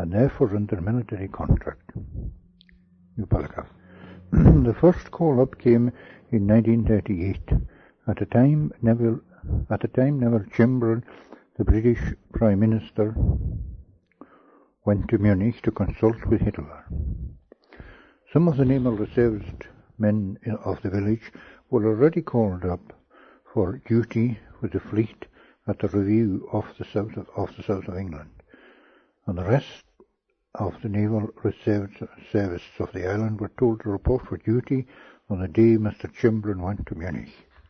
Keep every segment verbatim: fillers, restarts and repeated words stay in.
and therefore under military contract. New paragraph. The first call-up came in nineteen thirty-eight. At the time, Neville, at the time Neville Chamberlain, the British Prime Minister, went to Munich to consult with Hitler. Some of the naval reservist men of the village were already called up for duty with the fleet at the review of the south of, of the south of England, and the rest of the naval reservists of the island were told to report for duty on the day Mister Chamberlain went to Munich.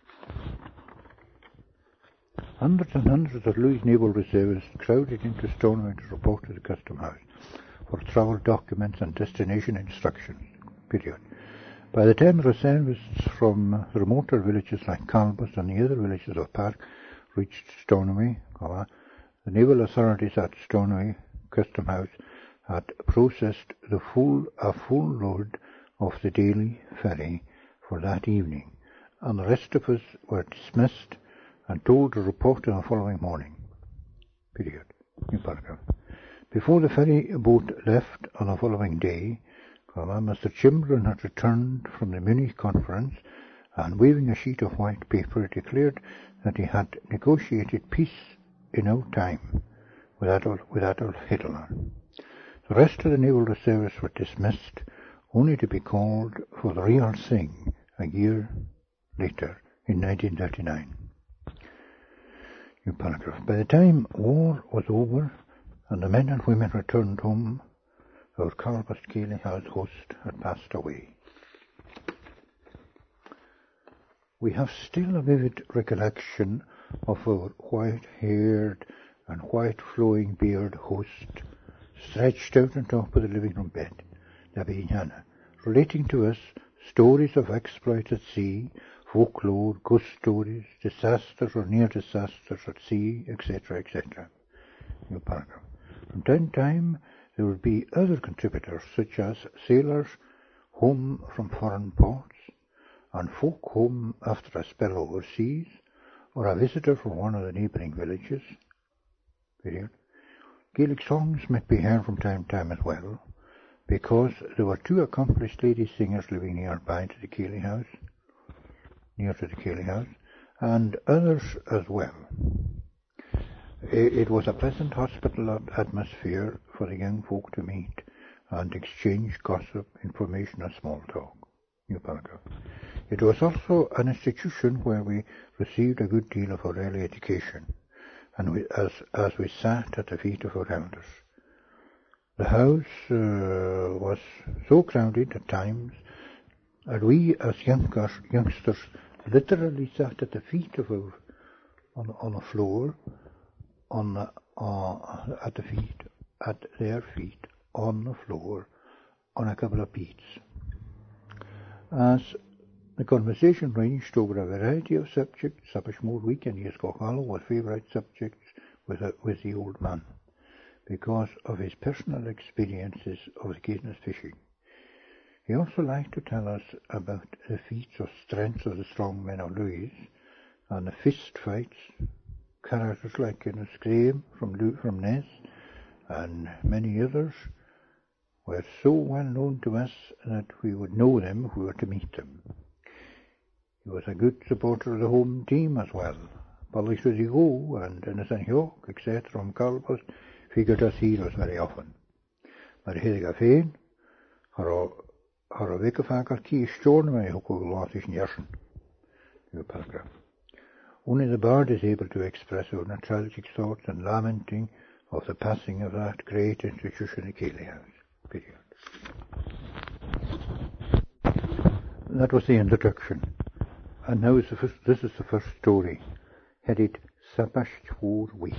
Hundreds and hundreds of Louis naval reservists crowded into Stornoway to report to the Custom House for travel documents and destination instructions. Period. By the time the reservists from the remoter villages like Calbus and the other villages of Park reached Stornoway, the naval authorities at Stornoway Custom House had processed the full a full load of the daily ferry for that evening, and the rest of us were dismissed and told to report on the following morning. Period. New paragraph. Before the ferry boat left on the following day, Mister Chamberlain had returned from the Munich conference, and waving a sheet of white paper declared that he had negotiated peace in no time with Adolf, with Adolf Hitler. The rest of the naval reservists were dismissed, only to be called for the real thing a year later, in nineteen thirty-nine. New paragraph. By the time war was over and the men and women returned home, our Calbus Keighley House host had passed away. We have still a vivid recollection of our white-haired and white-flowing beard host stretched out on top of the living room bed, La Bignana, relating to us stories of exploits at sea, folklore, ghost stories, disasters or near disasters at sea, et cetera, et cetera. New paragraph. From time to time, there would be other contributors, such as sailors home from foreign ports, and folk home after a spell overseas, or a visitor from one of the neighbouring villages. Period. Gaelic songs might be heard from time to time as well, because there were two accomplished lady singers living nearby to the Keighley House, near to the Keighley House, and others as well. It was a pleasant hospital atmosphere for the young folk to meet and exchange gossip, information and small talk. New paragraph. It was also an institution where we received a good deal of our early education, and we, as, as we sat at the feet of our elders. The house uh, was so crowded at times that we as youngers, youngsters literally sat at the feet of our, on, on the floor, on the, uh, at the feet, at their feet, on the floor, on a couple of beats. As the conversation ranged over a variety of subjects, Sabashmore Week and Yescochalo were favourite subjects with, a, with the old man, because of his personal experiences of the Caithness fishing. He also liked to tell us about the feats of strength of the strong men of Louis, and the fist fights. Characters like Innes Graham from, from Ness and many others were so well known to us that we would know them if we were to meet them. He was a good supporter of the home team as well. Bally's was go and Innes and Hawk, et cetera from Calbus figured as heroes very often. But Hedega Fain, har a vekafakar ki Stornoway hoko latish njersen. New paragraph. Only the bard is able to express our tragic thoughts and lamenting of the passing of that great institution, the Keighley House. Period. That was the introduction. And now is the first, this is the first story, headed Sabashmore Week.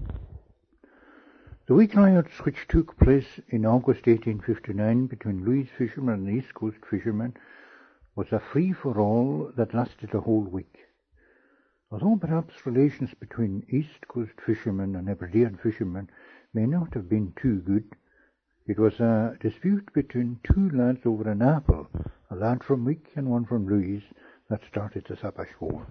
The week riots which took place in August eighteen fifty-nine between Louis fishermen and the East Coast fishermen was a free-for-all that lasted a whole week. Although perhaps relations between East Coast fishermen and Hebridean fishermen may not have been too good, it was a dispute between two lads over an apple, a lad from Wick and one from Louis, that started the Sabashmore.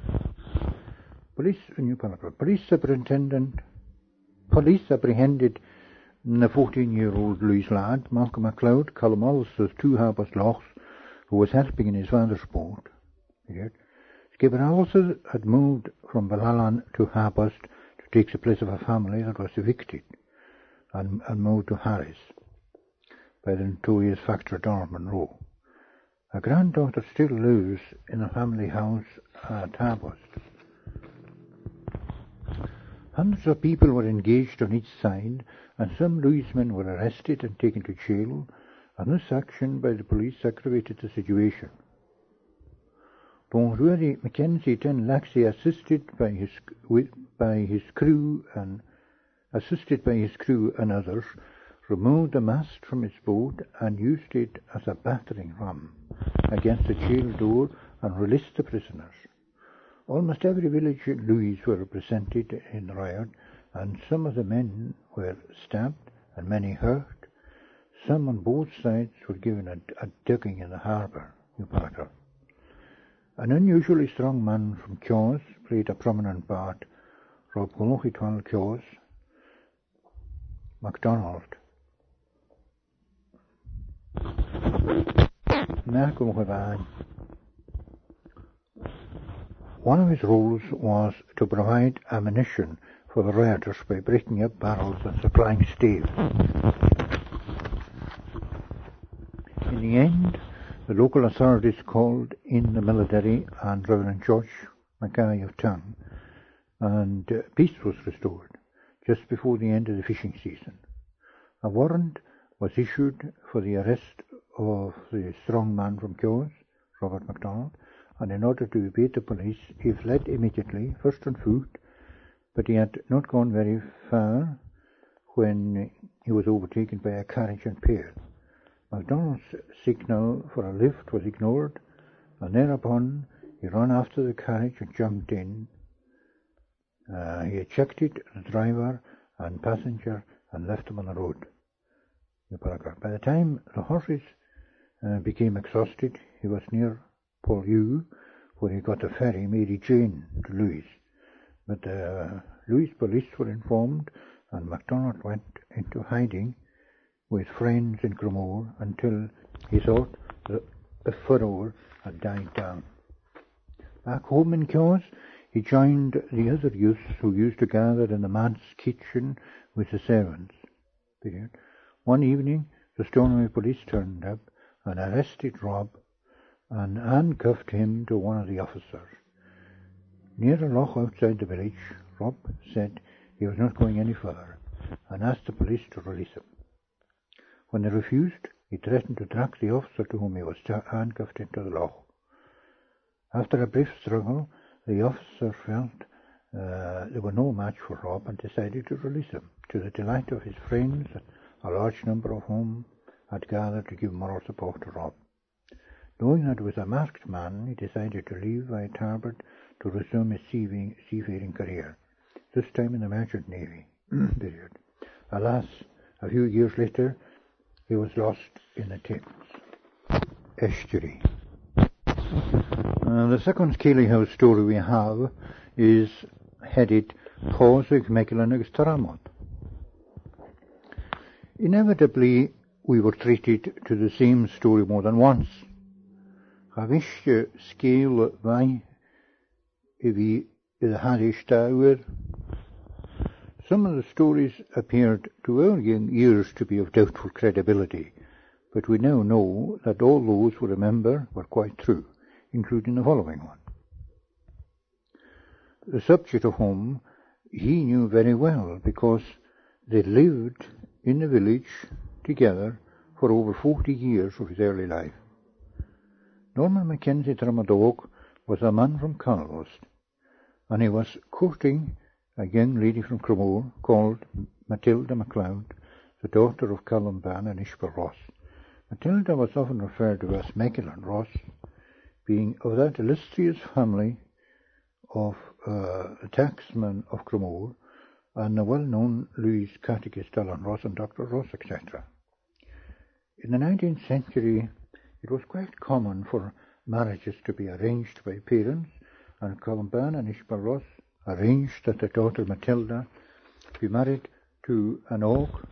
Police, new paragraph, police superintendent, police apprehended The fourteen-year-old Louise lad, Malcolm MacLeod, Colm Ulster's two Harbours Lochs, who was helping in his father's boat. Skipper Ulster had moved from Ballalan to Harbours to take the place of a family that was evicted and, and moved to Harris by the notorious factor Donald Rowe. Her granddaughter still lives in a family house at Harbours. Hundreds of people were engaged on each side, and some Louismen were arrested and taken to jail, and this action by the police aggravated the situation. Don Ruairi Mackenzie then Laxey, assisted by his with, by his crew and assisted by his crew and others, removed the mast from his boat and used it as a battering ram against the jail door and released the prisoners. Almost every village in Louis were represented in the riot, and some of the men were stabbed and many hurt. Some on both sides were given a, a ducking in the harbour. An unusually strong man from Caws played a prominent part. Rob Golochitwal Caws, MacDonald. One of his roles was to provide ammunition for the rioters by breaking up barrels and supplying steel. In the end, the local authorities called in the military and Reverend George Mackay of Tongue, and uh, peace was restored just before the end of the fishing season. A warrant was issued for the arrest of the strong man from Caws, Robert MacDonald, and in order to evade the police, he fled immediately, first on foot, but he had not gone very far when he was overtaken by a carriage and pair. MacDonald's signal for a lift was ignored, and thereupon he ran after the carriage and jumped in. Uh, he ejected the driver and passenger and left them on the road. By the time the horses uh, became exhausted, he was near Pollue, where he got a ferry, Mary Jane, to Louis. But the uh, Louis police were informed, and MacDonald went into hiding with friends in Cremore until he thought the, the furrow had died down. Back home in Caws, he joined the other youths who used to gather in the manse kitchen with the servants. One evening, the Stornoway police turned up and arrested Rob and handcuffed him to one of the officers. Near a loch outside the village, Rob said he was not going any further and asked the police to release him. When they refused, he threatened to drag the officer to whom he was handcuffed into the loch. After a brief struggle, the officer felt uh, there were no match for Rob and decided to release him, to the delight of his friends, a large number of whom had gathered to give moral support to Rob. Knowing that he was a masked man, he decided to leave White Harbour to resume his seafaring career, this time in the Merchant Navy. Alas, a few years later, he was lost in the Thames estuary. Uh, the second Keeley House story we have is headed Cosig Megalanagus Taramot. Inevitably, we were treated to the same story more than once. Havisje scale wij we the Hadish Tower. Some of the stories appeared to our young ears to be of doubtful credibility, but we now know that all those we remember were quite true, including the following one. The subject of whom he knew very well, because they lived in the village together for over forty years of his early life. Norman Mackenzie Tramadog was a man from Carlust, and he was courting a young lady from Cremore called Matilda MacLeod, the daughter of Colm Ban and Ishbel Ross. Matilda was often referred to as Megalyn Ross, being of that illustrious family of uh, a tacksman of Cremore and the well-known Louis catechist Alan Ross and Doctor Ross, et cetera. In the nineteenth century, it was quite common for marriages to be arranged by parents, and Colm Ban and Ishbel Ross arranged that their daughter Matilda be married to an oak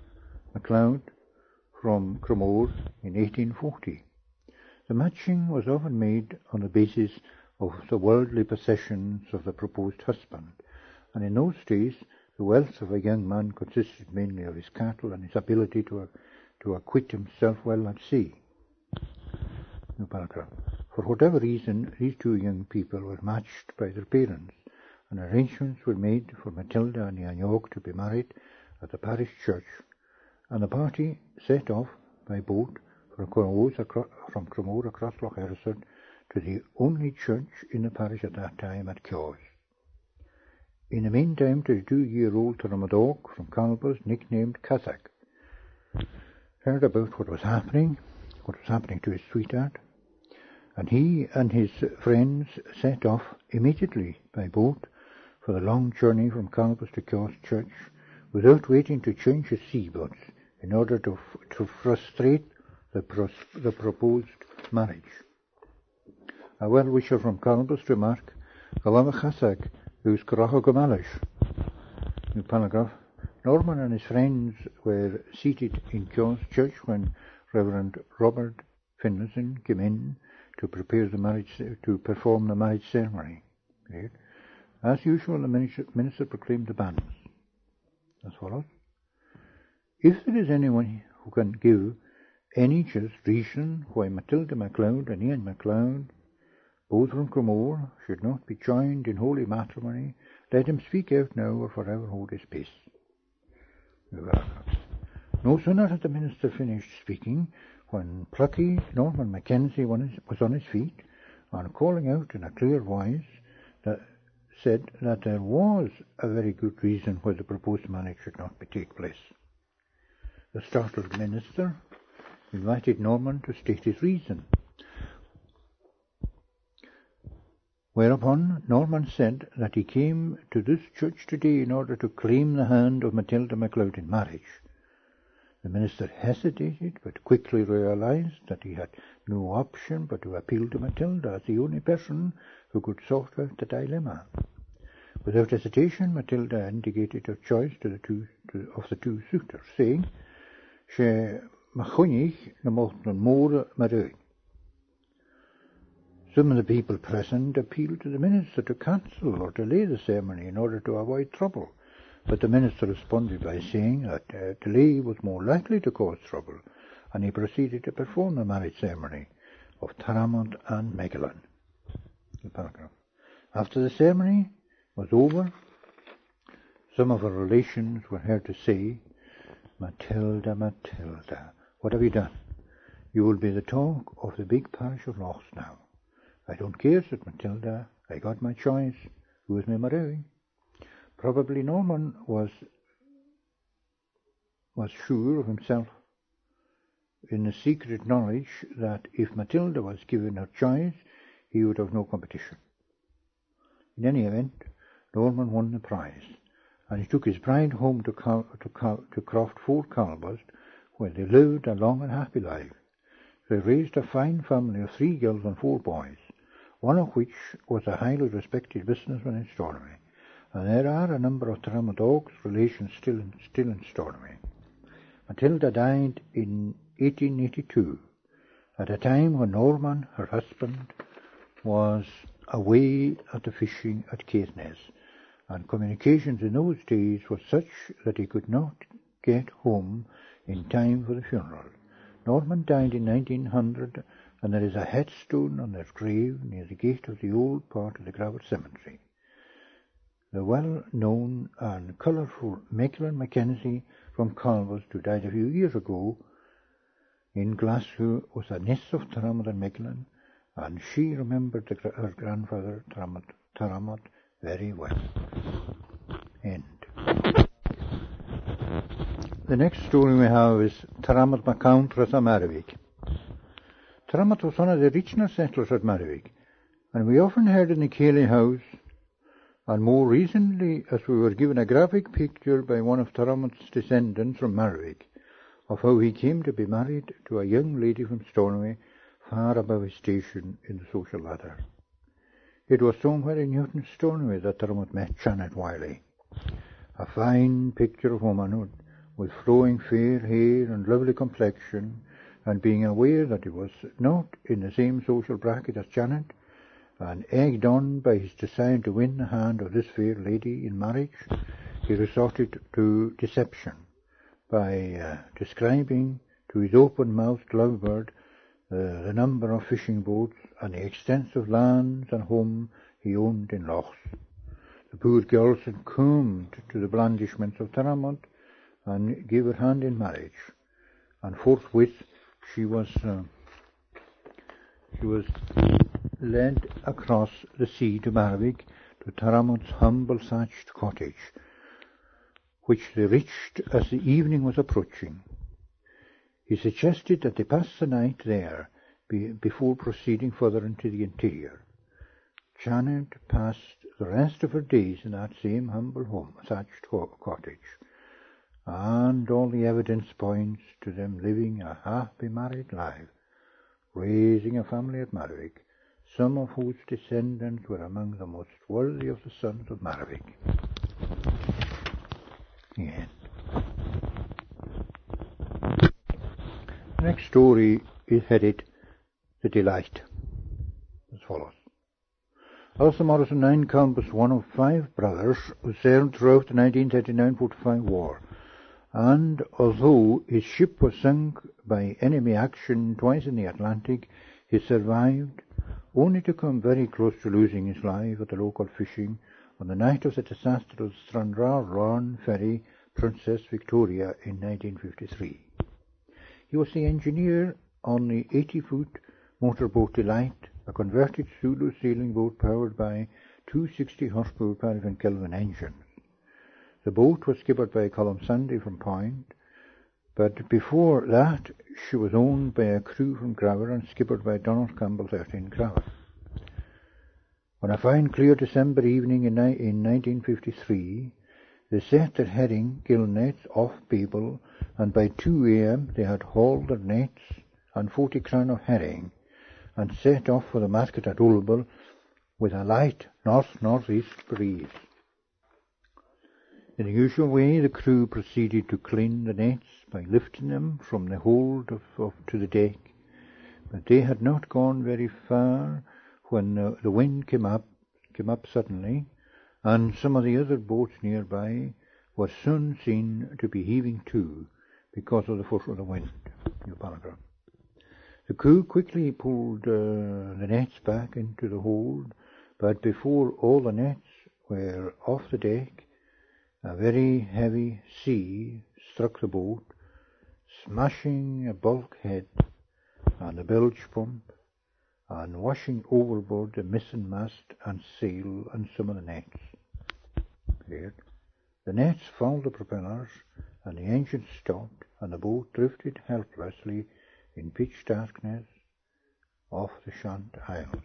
MacLeod from Cremore in eighteen forty. The matching was often made on the basis of the worldly possessions of the proposed husband, and in those days the wealth of a young man consisted mainly of his cattle and his ability to, to acquit himself well at sea. New paragraph. For whatever reason, these two young people were matched by their parents, and arrangements were made for Matilda and Ian York to be married at the parish church, and the party set off by boat from Cremore across, from Cremore across Loch Erised to the only church in the parish at that time at Kyoz. In the meantime, twenty-two-year-old Taramadog from Calbus, nicknamed Kazakh, heard about what was happening, what was happening to his sweetheart, and he and his friends set off immediately by boat for the long journey from Calbus to Kyoz Church without waiting to change his seaboats in order to, to frustrate the, pros, the proposed marriage. A well-wisher from Calbus remarked, Galama Kazakh, who's Karaha Gamalish. New paragraph. Norman and his friends were seated in Kyoz Church when Reverend Robert Finlayson came in to prepare the marriage, to perform the marriage ceremony. Right? As usual, the minister, minister proclaimed the banns as follows. If there is anyone who can give any just reason why Matilda MacLeod and Ian MacLeod, both from Cremore, should not be joined in holy matrimony, let him speak out now or forever hold his peace. No sooner had the minister finished speaking when plucky Norman Mackenzie was on his feet and calling out in a clear voice that said that there was a very good reason why the proposed marriage should not be take place. The startled minister invited Norman to state his reason, whereupon Norman said that he came to this church today in order to claim the hand of Matilda MacLeod in marriage. The minister hesitated, but quickly realized that he had no option but to appeal to Matilda as the only person who could sort out the dilemma. Without hesitation, Matilda indicated her choice to the two, to, of the two suitors, saying, She machunig na mochtnan more marui. Some of the people present appealed to the minister to cancel or delay the ceremony in order to avoid trouble, but the minister responded by saying that uh, delay was more likely to cause trouble, and he proceeded to perform the marriage ceremony of Taramod and Megalon. The paragraph. After the ceremony was over, some of her relations were heard to say, Matilda, Matilda, what have you done? You will be the talk of the big parish of Lochs now. I don't care, said Matilda. I got my choice. Who is my marrying? Probably Norman was was sure of himself in the secret knowledge that if Matilda was given her choice, he would have no competition. In any event, Norman won the prize, and he took his bride home to, Cal- to, Cal- to Croft Fort Calbus, where they lived a long and happy life. They raised a fine family of three girls and four boys, one of which was a highly respected businessman in Stornoway, and there are a number of Taramadog's relations still in, still in Stornoway. Matilda died in eighteen eighty-two, at a time when Norman, her husband, was away at the fishing at Caithness, and communications in those days were such that he could not get home in time for the funeral. Norman died in nineteen hundred, and there is a headstone on their grave near the gate of the old part of the Gravett Cemetery. The well-known and colourful Megalon Mackenzie from Calbus, who died a few years ago in Glasgow, was a niece of Taramod and Megalon, and she remembered the, her grandfather Taramod, Taramod very well. End. The next story we have is Taramod MacCountras of Marriwick. Taramod was one of the original settlers at Marriwick, and we often heard in the Cayley house, and more recently as we were given a graphic picture by one of Taramod's descendants from Marriwick, of how he came to be married to a young lady from Stornoway, far above his station in the social ladder. It was somewhere in Newton Stornoway that Taramod met Janet Wiley, a fine picture of womanhood, with flowing fair hair and lovely complexion, and being aware that he was not in the same social bracket as Janet, and egged on by his desire to win the hand of this fair lady in marriage, he resorted to deception by uh, describing to his open-mouthed lovebird uh, the number of fishing boats and the extensive lands and home he owned in lochs. The poor girl succumbed to the blandishments of Theramont and gave her hand in marriage, and forthwith she was uh, she was led across the sea to Marvik, to Theramont's humble thatched cottage, which they reached as the evening was approaching. He suggested that they pass the night there be, before proceeding further into the interior. Janet passed the rest of her days in that same humble home, thatched cottage, and all the evidence points to them living a happy married life, raising a family at Marvik, some of whose descendants were among the most worthy of the sons of Marvik. Yes. The next story is headed The Delight, as follows. Arthur Morrison Ninecown was one of five brothers who sailed throughout the nineteen thirty-nine forty-five war, and although his ship was sunk by enemy action twice in the Atlantic, he survived, only to come very close to losing his life at the local fishing on the night of the disastrous Stranraer ferry Princess Victoria in nineteen fifty-three. He was the engineer on the eighty-foot motorboat Delight, a converted Zulu sailing boat powered by two sixty horsepower paraffin Kelvin engines. The boat was skippered by Colum Sandy from Point, but before that she was owned by a crew from Graver and skippered by Donald Campbell, thirteen Graver. On a fine clear December evening in, in nineteen fifty-three, they set their herring gill nets off Babel, and by two a m they had hauled their nets and forty crown of herring, and set off for the market at Ulbel with a light north-northeast breeze. In the usual way, the crew proceeded to clean the nets by lifting them from the hold of, of, to the deck, but they had not gone very far when uh, the wind came up, came up suddenly, and some of the other boats nearby were soon seen to be heaving to because of the force of the wind. New paragraph. The crew quickly pulled uh, the nets back into the hold, but before all the nets were off the deck, a very heavy sea struck the boat, smashing a bulkhead and the bilge pump, and washing overboard the mizzen mast and sail and some of the nets. Here, the nets fouled the propellers, and the engine stopped, and the boat drifted helplessly in pitch darkness off the Shant Isles.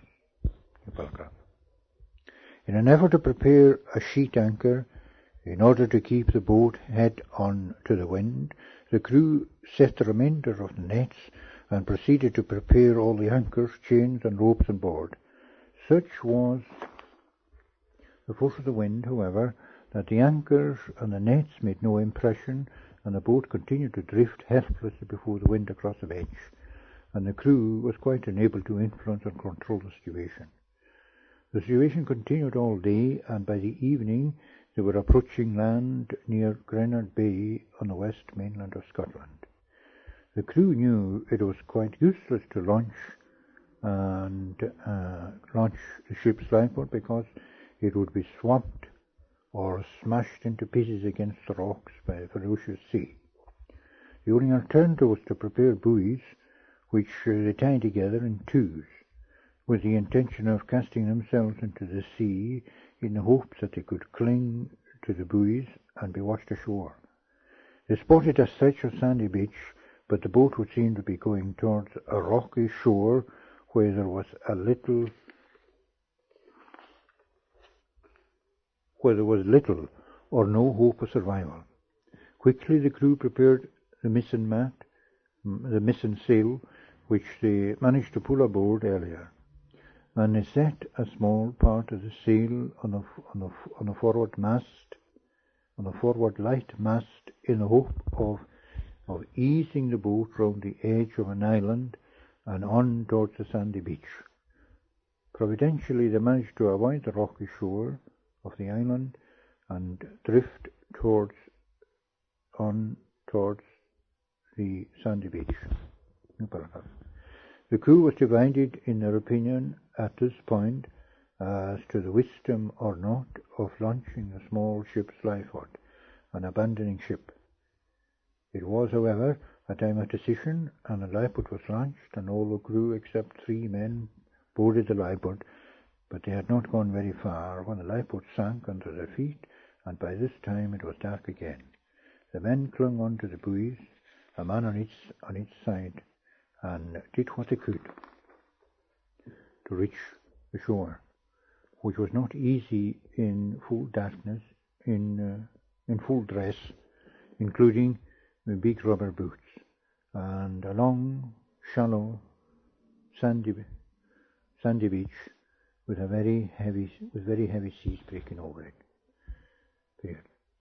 In an effort to prepare a sheet anchor, in order to keep the boat head on to the wind, the crew set the remainder of the nets and proceeded to prepare all the anchors, chains and ropes on board. Such was the force of the wind, however, that the anchors and the nets made no impression, and the boat continued to drift helplessly before the wind across the beach, and the crew was quite unable to influence or control the situation. The situation continued all day, and by the evening they were approaching land near Grenard Bay on the west mainland of Scotland. The crew knew it was quite useless to launch and uh, launch the ship's lifeboat because it would be swamped or smashed into pieces against the rocks by a ferocious sea. The only alternative was to prepare buoys, which uh, they tied together in twos, with the intention of casting themselves into the sea in the hopes that they could cling to the buoys and be washed ashore. They spotted a stretch of sandy beach, but the boat would seem to be going towards a rocky shore where there was a little where there was little or no hope of survival. Quickly the crew prepared the mizzen mat, the mizzen sail, which they managed to pull aboard earlier, and they set a small part of the sail on the, on the, on the forward mast on the forward light mast in the hope of, of easing the boat round the edge of an island and on towards the sandy beach. Providentially, they managed to avoid the rocky shore of the island and drift towards on towards the sandy beach. The crew was divided in their opinion at this point as to the wisdom or not of launching the small ship's lifeboat and abandoning ship. It was, however, a time of decision, and the lifeboat was launched, and all the crew except three men boarded the lifeboat, but they had not gone very far when the lifeboat sank under their feet, and by this time it was dark again. The men clung on to the buoys, a man on each, on each side, and did what they could to reach the shore, which was not easy in full darkness, in uh, in full dress, including the big rubber boots, and a long, shallow, sandy, sandy beach with a very heavy, with very heavy seas breaking over it. There,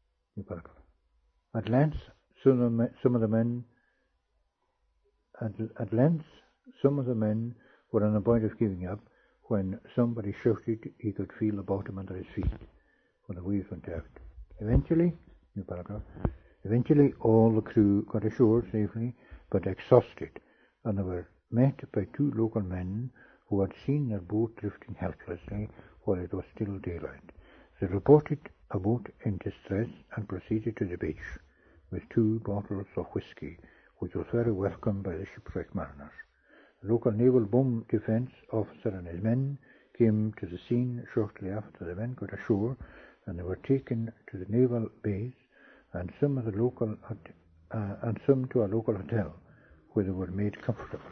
at length, some of the, some of the men, at, at length, some of the men were on the point of giving up, when somebody shouted he could feel the bottom under his feet when the waves went out. Eventually, new paragraph, eventually all the crew got ashore safely, but exhausted, and they were met by two local men who had seen their boat drifting helplessly while it was still daylight. They reported a boat in distress and proceeded to the beach with two bottles of whisky, which was very welcome by the shipwrecked mariners. The local naval bomb defence officer and his men came to the scene shortly after the men got ashore, and they were taken to the naval base and some of the local uh, and some to a local hotel, where they were made comfortable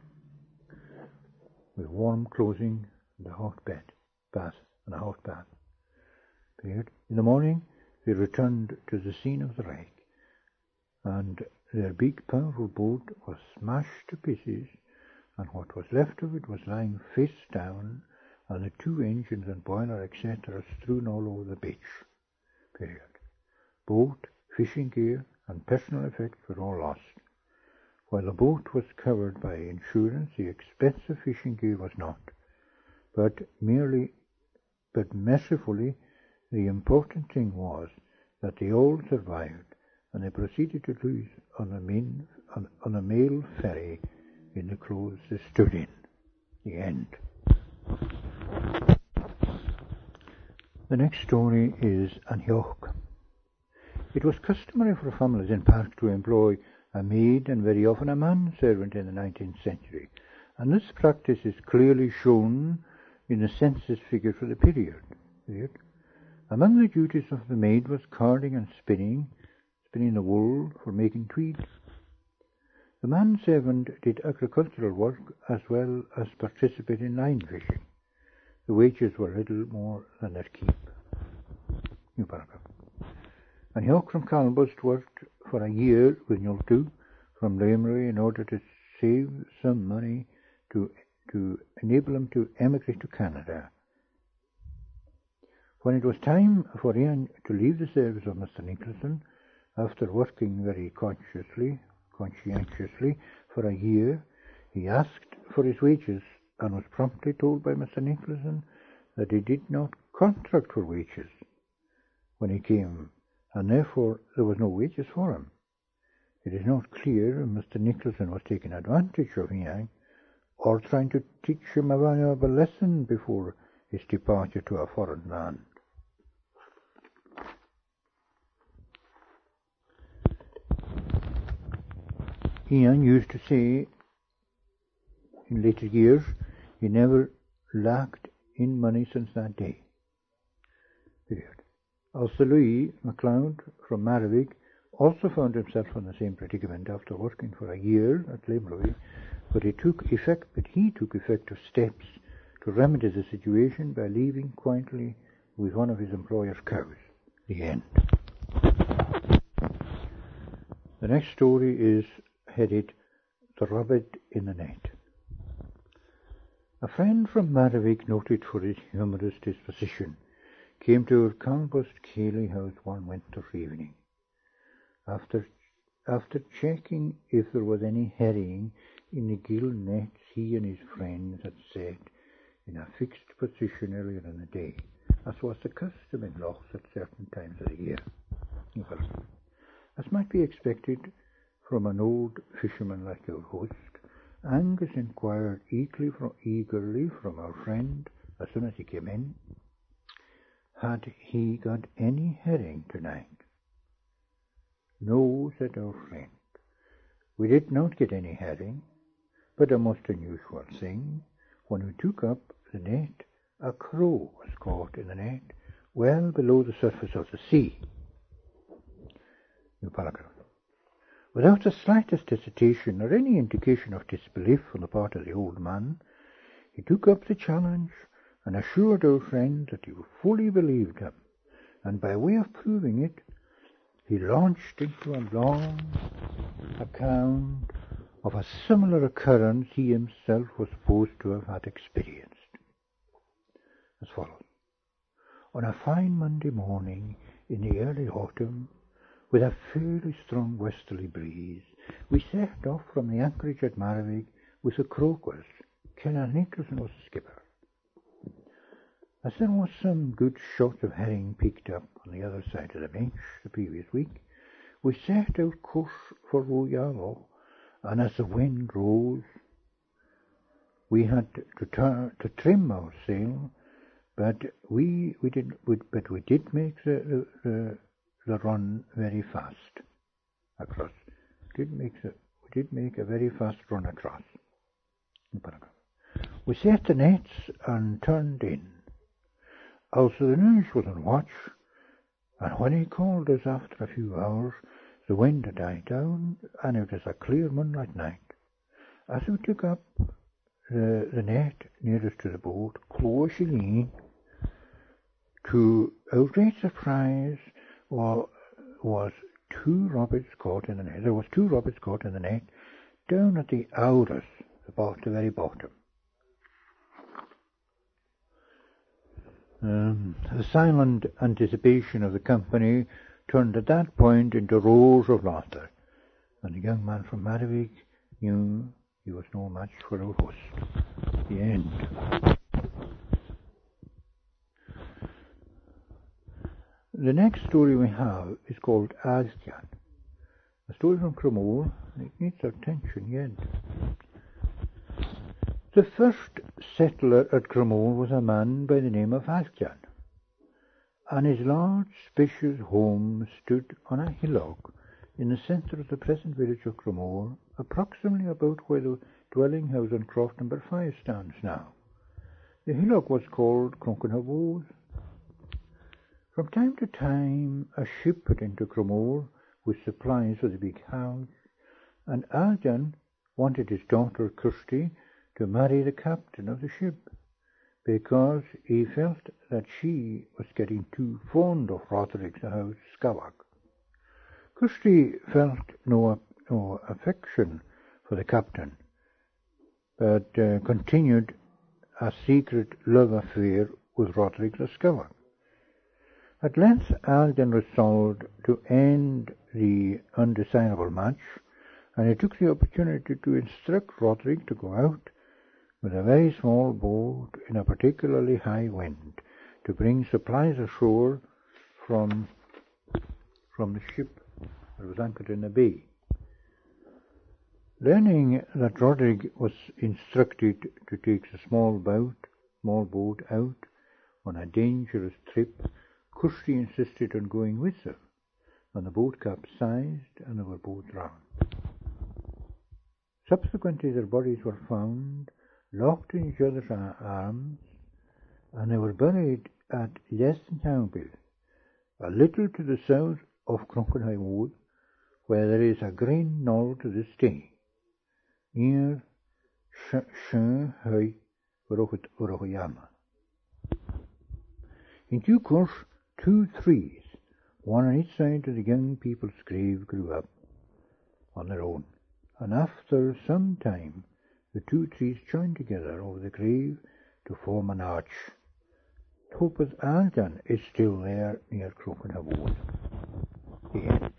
with warm clothing and a hot bed, bath and a hot bath. In the morning, they returned to the scene of the wreck, and their big, powerful boat was smashed to pieces, and what was left of it was lying face down, and the two engines and boiler, et cetera, strewn all over the beach. Period. Boat, fishing gear, and personal effects were all lost. While the boat was covered by insurance, the expensive fishing gear was not. But merely, but mercifully, the important thing was that they all survived, and they proceeded to cruise on a main, on, on a mail ferry in the clothes they stood in. The end. The next story is Antioch. It was customary for families in Park to employ a maid and very often a manservant in the nineteenth century, and this practice is clearly shown in the census figure for the period. Among the duties of the maid was carding and spinning, spinning the wool for making tweed. The manservant did agricultural work as well as participate in line fishing. The wages were little more than their keep. New paragraph. Antioch from Calbust worked for a year with Nultu from Lamery in order to save some money to, to enable him to emigrate to Canada. When it was time for Ian to leave the service of Mister Nicholson, after working very consciously, conscientiously for a year, he asked for his wages and was promptly told by Mister Nicholson that he did not contract for wages when he came, and therefore there was no wages for him. It is not clear if Mister Nicholson was taking advantage of Ian or trying to teach him a valuable lesson before his departure to a foreign land. Ian used to say in later years he never lacked in money since that day. Period. Also Louis MacLeod from Maravig also found himself in the same predicament after working for a year at Lamery, but he took effect but he took effective steps to remedy the situation by leaving quietly with one of his employer's cows. The end. The next story is headed The Rabbit in the Net. A friend from Maravig, noted for his humorous disposition, came to our Calbust Cayley house one winter evening. After after checking if there was any herring in the gill nets he and his friends had set in a fixed position earlier in the day, as was the custom in lochs at certain times of the year. As might be expected from an old fisherman like our host, Angus inquired eagerly from, eagerly from our friend as soon as he came in, had he got any herring tonight? No, said our friend. We did not get any herring, but a most unusual thing. When we took up the net, a crow was caught in the net, well below the surface of the sea. New paragraph. Without the slightest hesitation or any indication of disbelief on the part of the old man, he took up the challenge and assured our friend that he fully believed him, and by way of proving it, he launched into a long account of a similar occurrence he himself was supposed to have had experienced. As follows. On a fine Monday morning in the early autumn, with a fairly strong westerly breeze, we set off from the anchorage at Marvig with the Crocus. Colonel Nicholson was the skipper. As there was some good shot of herring picked up on the other side of the bench the previous week, we set out course for Royalo, and as the wind rose, we had to, turn, to trim our sail, but we we did but we did make the the, the run very fast across. Did make the we did make a very fast run across. We set the nets and turned in. Also the nurse was on watch, and when he called us after a few hours, the wind had died down, and it was a clear moonlight night. As we took up the, the net nearest to the boat, closing in, to our great surprise, well, was two rabbits caught in the net. There was two rabbits caught in the net down at the Aurus, about the very bottom. Um, the silent anticipation of the company turned at that point into roars of laughter, and the young man from Marvig knew he was no match for our host. The end. The next story we have is called Asgian, a story from Cremore. It needs our attention yet. The first settler at Cremore was a man by the name of Asgian, and his large, spacious home stood on a hillock in the centre of the present village of Cremore, approximately about where the dwelling house on Croft number five stands now. The hillock was called Crunkenhavose. From time to time a ship put into Cremore with supplies for the big house, and Asgian wanted his daughter Kirsty to marry the captain of the ship, because he felt that she was getting too fond of Roderick the house Scavag. Kirsty felt no, no affection for the captain, but uh, continued a secret love affair with Roderick the Scavag. At length Asgian resolved to end the undesirable match, and he took the opportunity to instruct Roderick to go out with a very small boat in a particularly high wind to bring supplies ashore from, from the ship that was anchored in the bay. Learning that Roderick was instructed to take the small boat, small boat out on a dangerous trip, Kirsty insisted on going with them, and the boat capsized and they were both drowned. Subsequently their bodies were found locked in each other's arms, and they were buried at Lessentownville, a little to the south of Crunkenhavose, where there is a green knoll to this day, near Shunhui Urohoyama. In due course, two trees, one on each side of the young people's grave, grew up on their own, and after some time the two trees joined together over the grave to form an arch. Topaz Alden is still there near Crokenhavon. The end.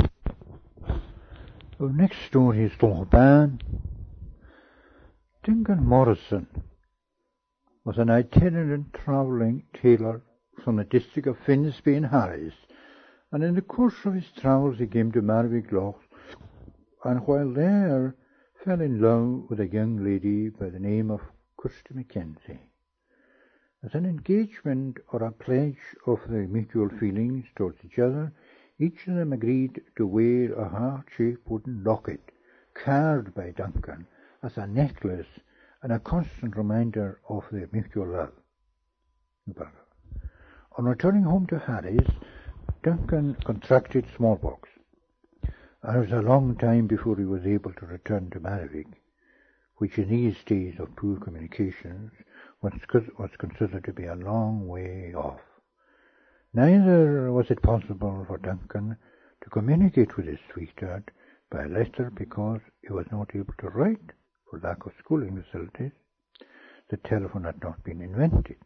Our next story is Lochaban. Duncan Morrison was an itinerant travelling tailor from the district of Finsbury in Harris, and in the course of his travels he came to Marwick Loch, and while there fell in love with a young lady by the name of Kirsty Mackenzie. As an engagement or a pledge of their mutual feelings towards each other, each of them agreed to wear a heart-shaped wooden locket carved by Duncan as a necklace and a constant reminder of their mutual love. On returning home to Harris, Duncan contracted smallpox, and it was a long time before he was able to return to Marwick, which in these days of poor communications was considered to be a long way off. Neither was it possible for Duncan to communicate with his sweetheart by letter because he was not able to write for lack of schooling facilities. The telephone had not been invented.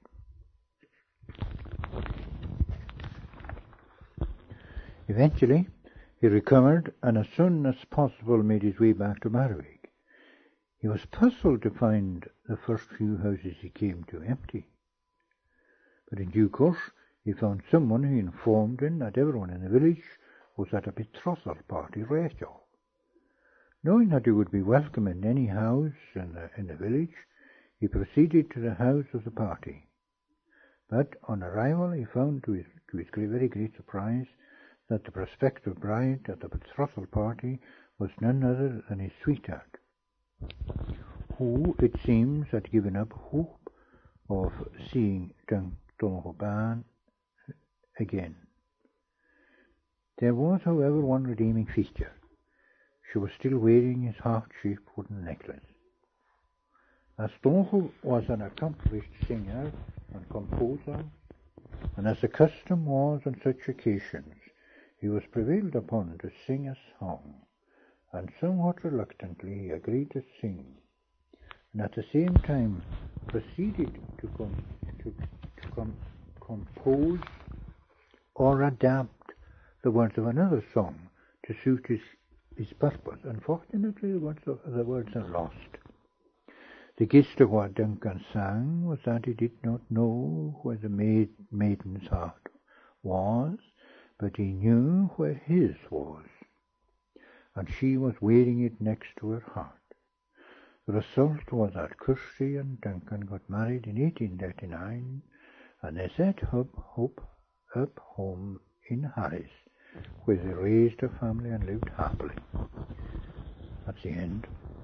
Eventually, he recovered and as soon as possible made his way back to Marwick. He was puzzled to find the first few houses he came to empty. But in due course, he found someone who informed him that everyone in the village was at a betrothal party right off. Knowing that he would be welcome in any house in the, in the village, he proceeded to the house of the party. But on arrival, he found to his, to his very great surprise that the prospective bride at the betrothal party was none other than his sweetheart, who, it seems, had given up hope of seeing Lochaban again. There was, however, one redeeming feature. She was still wearing his heart-shaped wooden necklace. As Lochaban was an accomplished singer and composer, and as the custom was on such occasions, he was prevailed upon to sing a song, and somewhat reluctantly he agreed to sing, and at the same time proceeded to, com- to, to com- compose or adapt the words of another song to suit his, his purpose. Unfortunately, the words, of, the words are lost. The gist of what Duncan sang was that he did not know where the maid, maiden's heart was, but he knew where his was, and she was wearing it next to her heart. The result was that Kirsty and Duncan got married in eighteen thirty-nine, and they set up, up, up home in Harris, where they raised a family and lived happily. That's the end.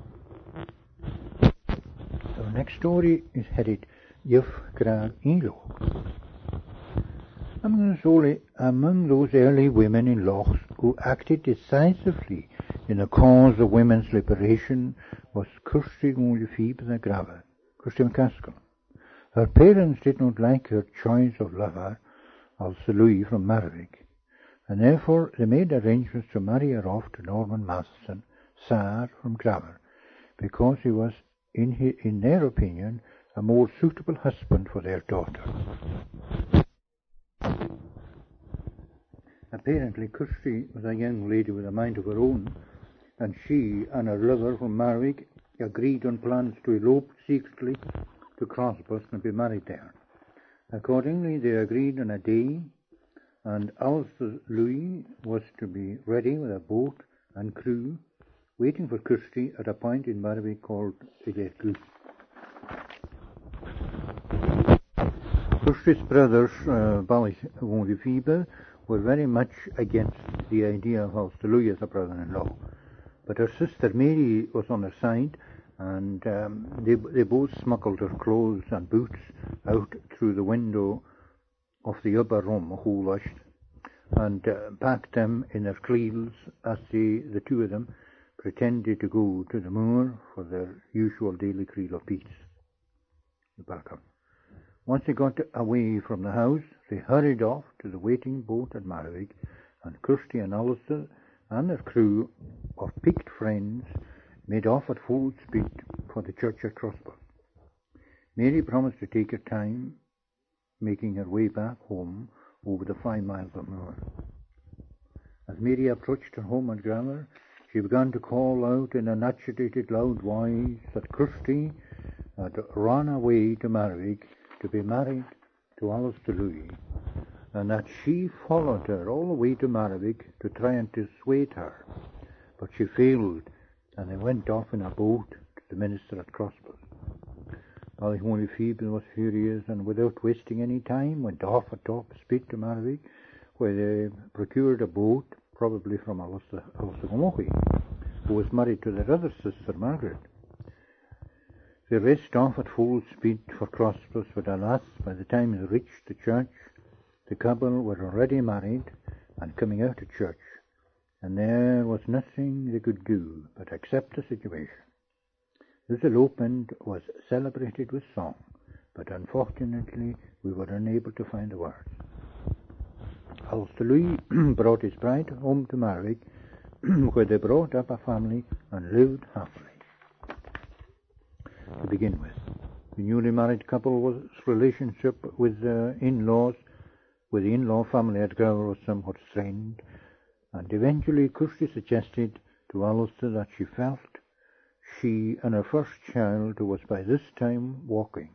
Our next story is headed Yuf Grag Elo. Among those, among those early women in Loch who acted decisively in the cause of women's liberation was Kirsty Lefebvre the Grava, Kirsty McCaskill. Her parents did not like her choice of lover, Elsa Louis from Marwick, and therefore they made arrangements to marry her off to Norman Matheson, Sar from Grava, because he was, in, his, in their opinion, a more suitable husband for their daughter. Apparently, Kirsty was a young lady with a mind of her own, and she and her lover from Marwick agreed on plans to elope secretly to Crossbus and be married there. Accordingly, they agreed on a day, and Elsa Louis was to be ready with a boat and crew, waiting for Kirsty at a point in Marwick called Ilergoose. Kirsty's brothers, uh, Ballyvon Lefebvre, were very much against the idea of Elsa Louis as a brother-in-law. But her sister Mary was on her side, and um, they, they both smuggled her clothes and boots out through the window of the upper room, Hoolasht, and uh, packed them in their cleels as they, the two of them pretended to go to the moor for their usual daily creel of peats. Once they got away from the house, they hurried off to the waiting boat at Marwick, and Kirsty and Alistair and their crew of picked friends made off at full speed for the church at Crossbus. Mary promised to take her time making her way back home over the five miles of moor. As Mary approached her home at Grammer, she began to call out in an agitated, loud voice that Kirsty had run away to Marwick to be married to Alistair Louis, and that she followed her all the way to Marwick to try and dissuade her. But she failed, and they went off in a boat to the minister at Crossbus. Holy Phoebe was furious, and without wasting any time went off at top speed to Marwick, where they procured a boat, probably from Alistair Gomochi, who was married to their other sister, Margaret. They raced off at full speed for Crossbus, but alas, by the time they reached the church, the couple were already married and coming out of church, and there was nothing they could do but accept the situation. This elopement was celebrated with song, but unfortunately we were unable to find the words. Alistair Louis brought his bride home to Marwick, where they brought up a family and lived happily. To begin with, the newly married couple's relationship with the in-laws, with the in-law family at Gower, was somewhat strained, and eventually Kirsty suggested to Alistair that she felt she and her first child, who was by this time walking,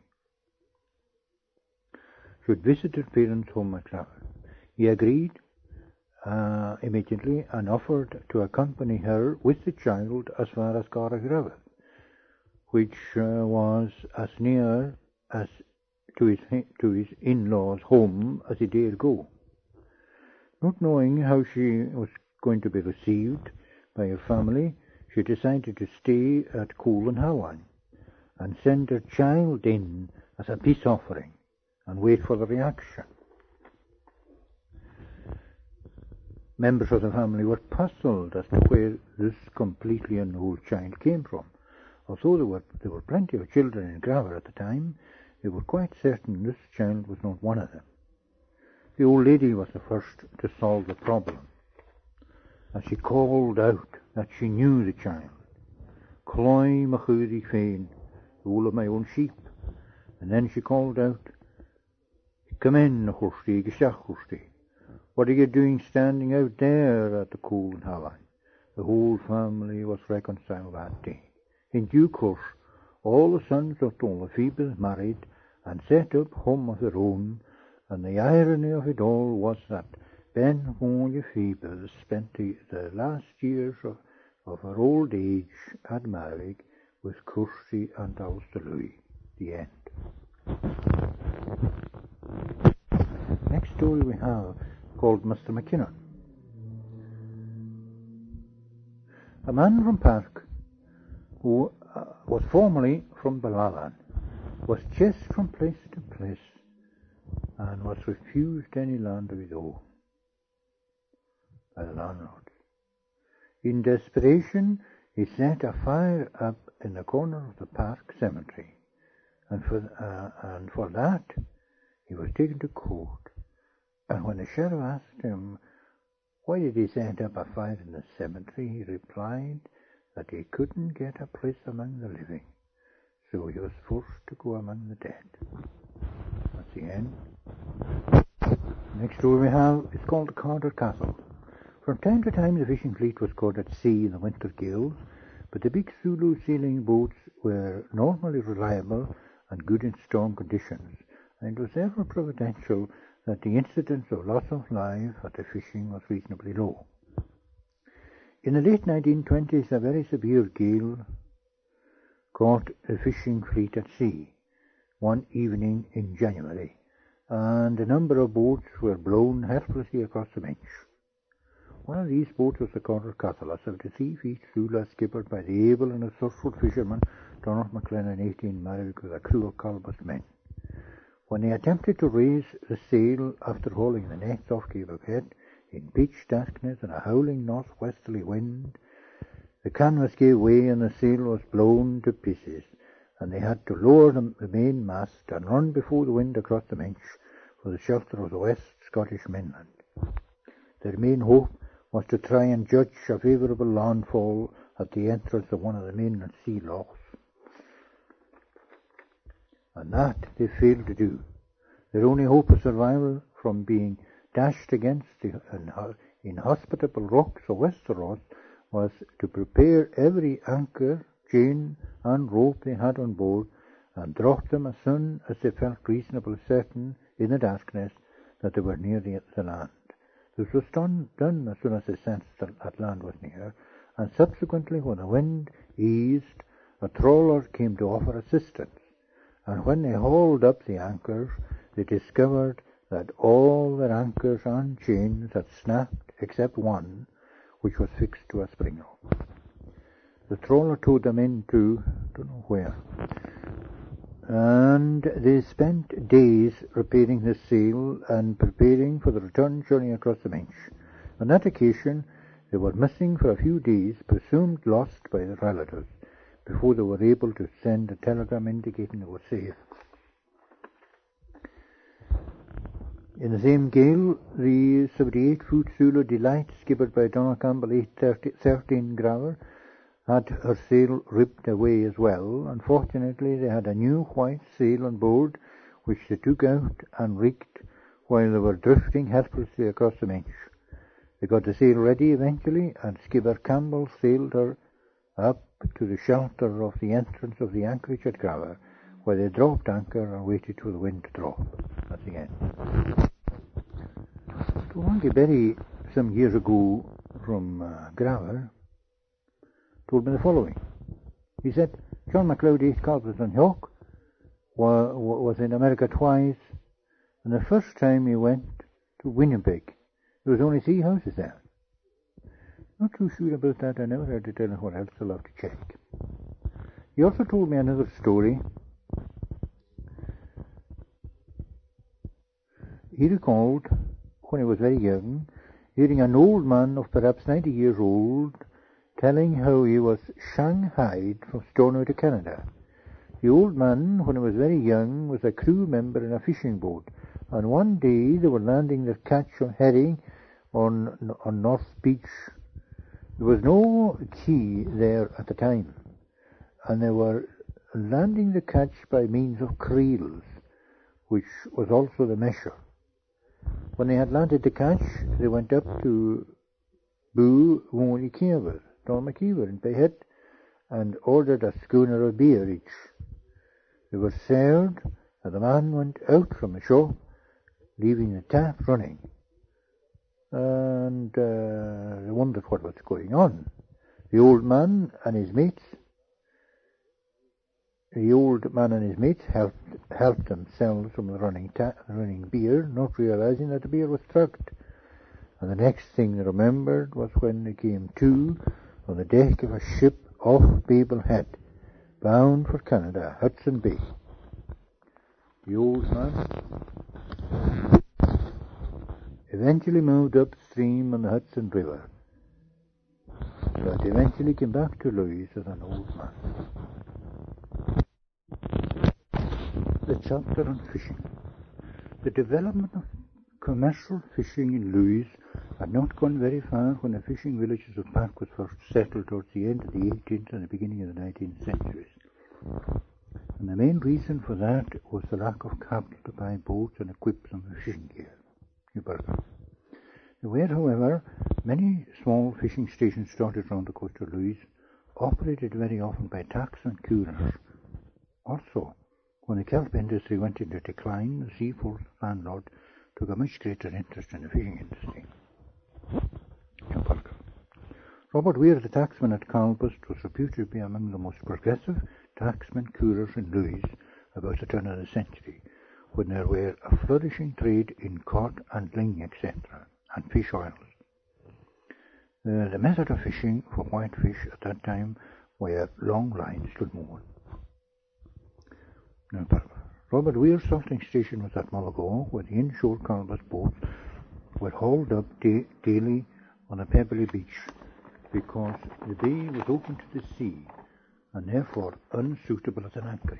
should visit her parents' home at Gower. He agreed uh, immediately and offered to accompany her with the child as far as Carrigrover, which uh, was as near as to his to his in-laws' home as he dared go. Not knowing how she was going to be received by her family, she decided to stay at Coole and Howline and send her child in as a peace offering and wait for the reaction. Members of the family were puzzled as to where this completely unknown child came from. Although there were, there were plenty of children in Gower at the time, they were quite certain this child was not one of them. The old lady was the first to solve the problem, and she called out that she knew the child. Cloy Machudi Fain, the wool of my own sheep. And then she called out, Come in, Kirsty, Geshach Kirsty. What are you doing standing out there at the Coole and Howline? The whole family was reconciled that day. In due course, all the sons of Tola Phoebus married and set up home of their own, and the irony of it all was that Ben Holy Phoebus spent the, the last years of, of her old age at Marwick with Kirsty and Alistair Louis. The end. Next story we have, called Mister McKinnon. A man from Park, who uh, was formerly from Balalan, was chased from place to place and was refused any land of his own by the landlord. In desperation, he set a fire up in the corner of the Park Cemetery, and for, uh, and for that he was taken to court. And when the sheriff asked him why did he set up a fire in the cemetery, he replied that he couldn't get a place among the living, so he was forced to go among the dead. That's the end. Next story we have is called Carter Castle. From time to time the fishing fleet was caught at sea in the winter gales, but the big Sulu sailing boats were normally reliable and good in storm conditions, and it was therefore providential that the incidence of loss of life at the fishing was reasonably low. In the late nineteen twenties, a very severe gale caught the fishing fleet at sea one evening in January, and a number of boats were blown helplessly across the Minch. One of these boats was the Carter Castle, a seventy-three feet Sula skippered by the able and resourceful fisherman Donald McLennan, eighteen, married with a crew of Calvus men. When they attempted to raise the sail after hauling the nets off Cape of Head, in pitch darkness and a howling northwesterly wind, the canvas gave way and the sail was blown to pieces, and they had to lower the, the main mast and run before the wind across the Minch for the shelter of the West Scottish mainland. Their main hope was to try and judge a favourable landfall at the entrance of one of the mainland sea lochs, and that they failed to do. Their only hope of survival from being dashed against the inhospitable rocks of Westeros was to prepare every anchor, chain, and rope they had on board, and drop them as soon as they felt reasonably certain in the darkness that they were near the, the land. This was done, done as soon as they sensed that land was near, and subsequently, when the wind eased, a trawler came to offer assistance, and when they hauled up the anchors, they discovered that all their anchors and chains had snapped except one, which was fixed to a spring rope. The trawler towed them into, don't know where, and they spent days repairing the sail and preparing for the return journey across the Minch. On that occasion, they were missing for a few days, presumed lost by their relatives, before they were able to send a telegram indicating they were safe. In the same gale, the seventy-eight-foot Sula Delight, skippered by Donald Campbell, eight thirteen Growler, had her sail ripped away as well. Unfortunately, they had a new white sail on board, which they took out and rigged while they were drifting helplessly across the Minch. They got the sail ready eventually, and Skipper Campbell sailed her up to the shelter of the entrance of the anchorage at Growler, where they dropped anchor and waited for the wind to drop. That's the end. Tuangi Berry, some years ago from uh, Growler, told me the following. He said, John MacLeod, eighth Calverton Hawk, wa- wa- was in America twice, and the first time he went to Winnipeg, there was only three houses there. Not too sure about that. I never heard it tell what else. I'll have to check. He also told me another story. He recalled, when he was very young, hearing an old man of perhaps ninety years old telling how he was shanghaied from Stornoway to Canada. The old man, when he was very young, was a crew member in a fishing boat, and one day they were landing their catch of herring on, on North Beach. There was no key there at the time, and they were landing the catch by means of creels, which was also the measure. When they had landed the catch, they went up to Boo Woney Kiever, Don McKeever in Bayhead, and ordered a schooner of beer each. They were served, and the man went out from the shop, leaving the tap running. And uh, they wondered what was going on. The old man and his mates, the old man and his mates helped helped themselves from the running ta- running beer, not realizing that the beer was drugged. And the next thing they remembered was when they came to on the deck of a ship off Babel Head, bound for Canada, Hudson Bay. The old man eventually moved upstream on the Hudson River, but eventually came back to Louis as an old man. The chapter on fishing. The development of commercial fishing in Louis had not gone very far when the fishing villages of Park was first settled towards the end of the eighteenth and the beginning of the nineteenth centuries. And the main reason for that was the lack of capital to buy boats and equip some fishing gear. There were, however, many small fishing stations started around the coast of Louis, operated very often by tacksmen coolers. Also, when the kelp industry went into decline, the seafood landlord took a much greater interest in the fishing industry. Robert Weir, the tacksman at Calvest, was reputed to be among the most progressive tacksmen coolers in Louis about the turn of the century, when there were a flourishing trade in cod and ling, et cetera, and fish oils. The, the method of fishing for whitefish at that time were long lines stood moored. Robert Weir's salting station was at Mulligaw, where the inshore Calvest boats were hauled up da- daily on a pebbly beach, because the bay was open to the sea and therefore unsuitable as an anchorage.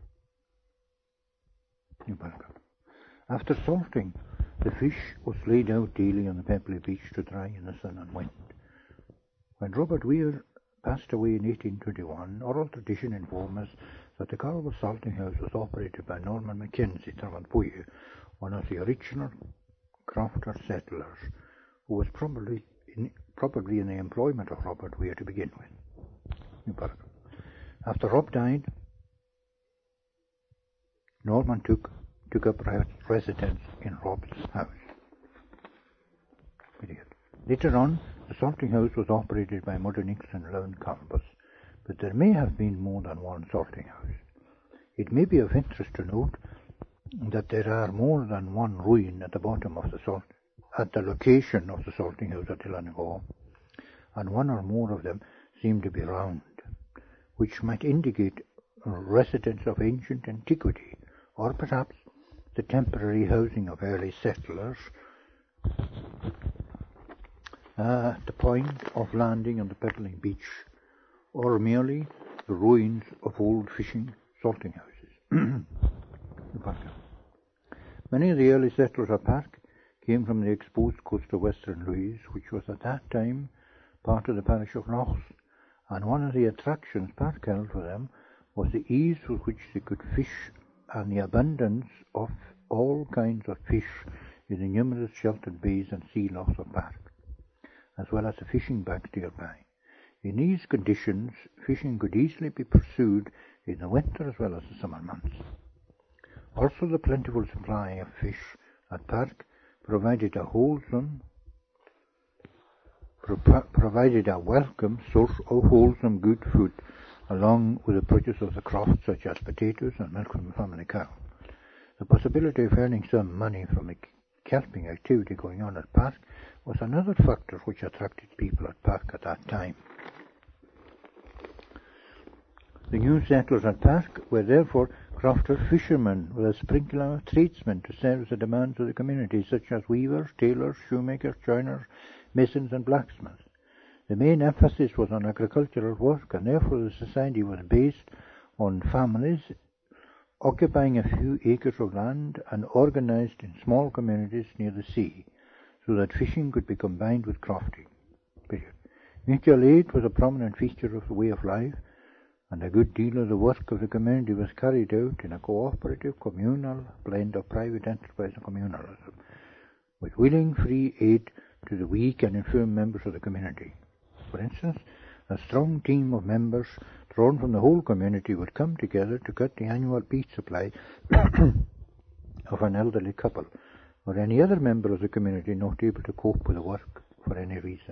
After salting, the fish was laid out daily on the pebbly beach to dry in the sun and wind. When Robert Weir passed away in eighteen twenty-one, oral tradition informs us that the Carver Salting House was operated by Norman Mackenzie, Travanpuya, one of the original crofter settlers, who was probably in, probably in the employment of Robert Weir to begin with. After Rob died, Norman took, took up residence in Rob's house. Later on, the salting house was operated by Mother Nix and Lone Calvus, but there may have been more than one salting house. It may be of interest to note that there are more than one ruin at the bottom of the salt, at the location of the salting house at Ilanago, and one or more of them seem to be round, which might indicate residence of ancient antiquity, or perhaps the temporary housing of early settlers uh, at the point of landing on the Peddling Beach, or merely the ruins of old fishing salting houses. Many of the early settlers of Park came from the exposed coast of Western Louise, which was at that time part of the parish of Lochs, and one of the attractions Park held for them was the ease with which they could fish and the abundance of all kinds of fish in the numerous sheltered bays and sea lochs of Park, as well as the fishing banks nearby. In these conditions, fishing could easily be pursued in the winter as well as the summer months. Also, the plentiful supply of fish at Park provided a wholesome, pro- provided a welcome source of wholesome good food, along with the produce of the crops such as potatoes and milk from the family cow. The possibility of earning some money from a kelping activity going on at Park was another factor which attracted people at Park at that time. The new settlers at Park were therefore crofters, fishermen, with a sprinkling of tradesmen to service the demands of the community, such as weavers, tailors, shoemakers, joiners, masons and blacksmiths. The main emphasis was on agricultural work, and therefore the society was based on families occupying a few acres of land and organized in small communities near the sea, so that fishing could be combined with crofting. Mutual aid was a prominent feature of the way of life, and a good deal of the work of the community was carried out in a cooperative, communal blend of private enterprise and communalism, with willing free aid to the weak and infirm members of the community. For instance, a strong team of members drawn from the whole community would come together to cut the annual peat supply of an elderly couple, or any other member of the community not able to cope with the work for any reason.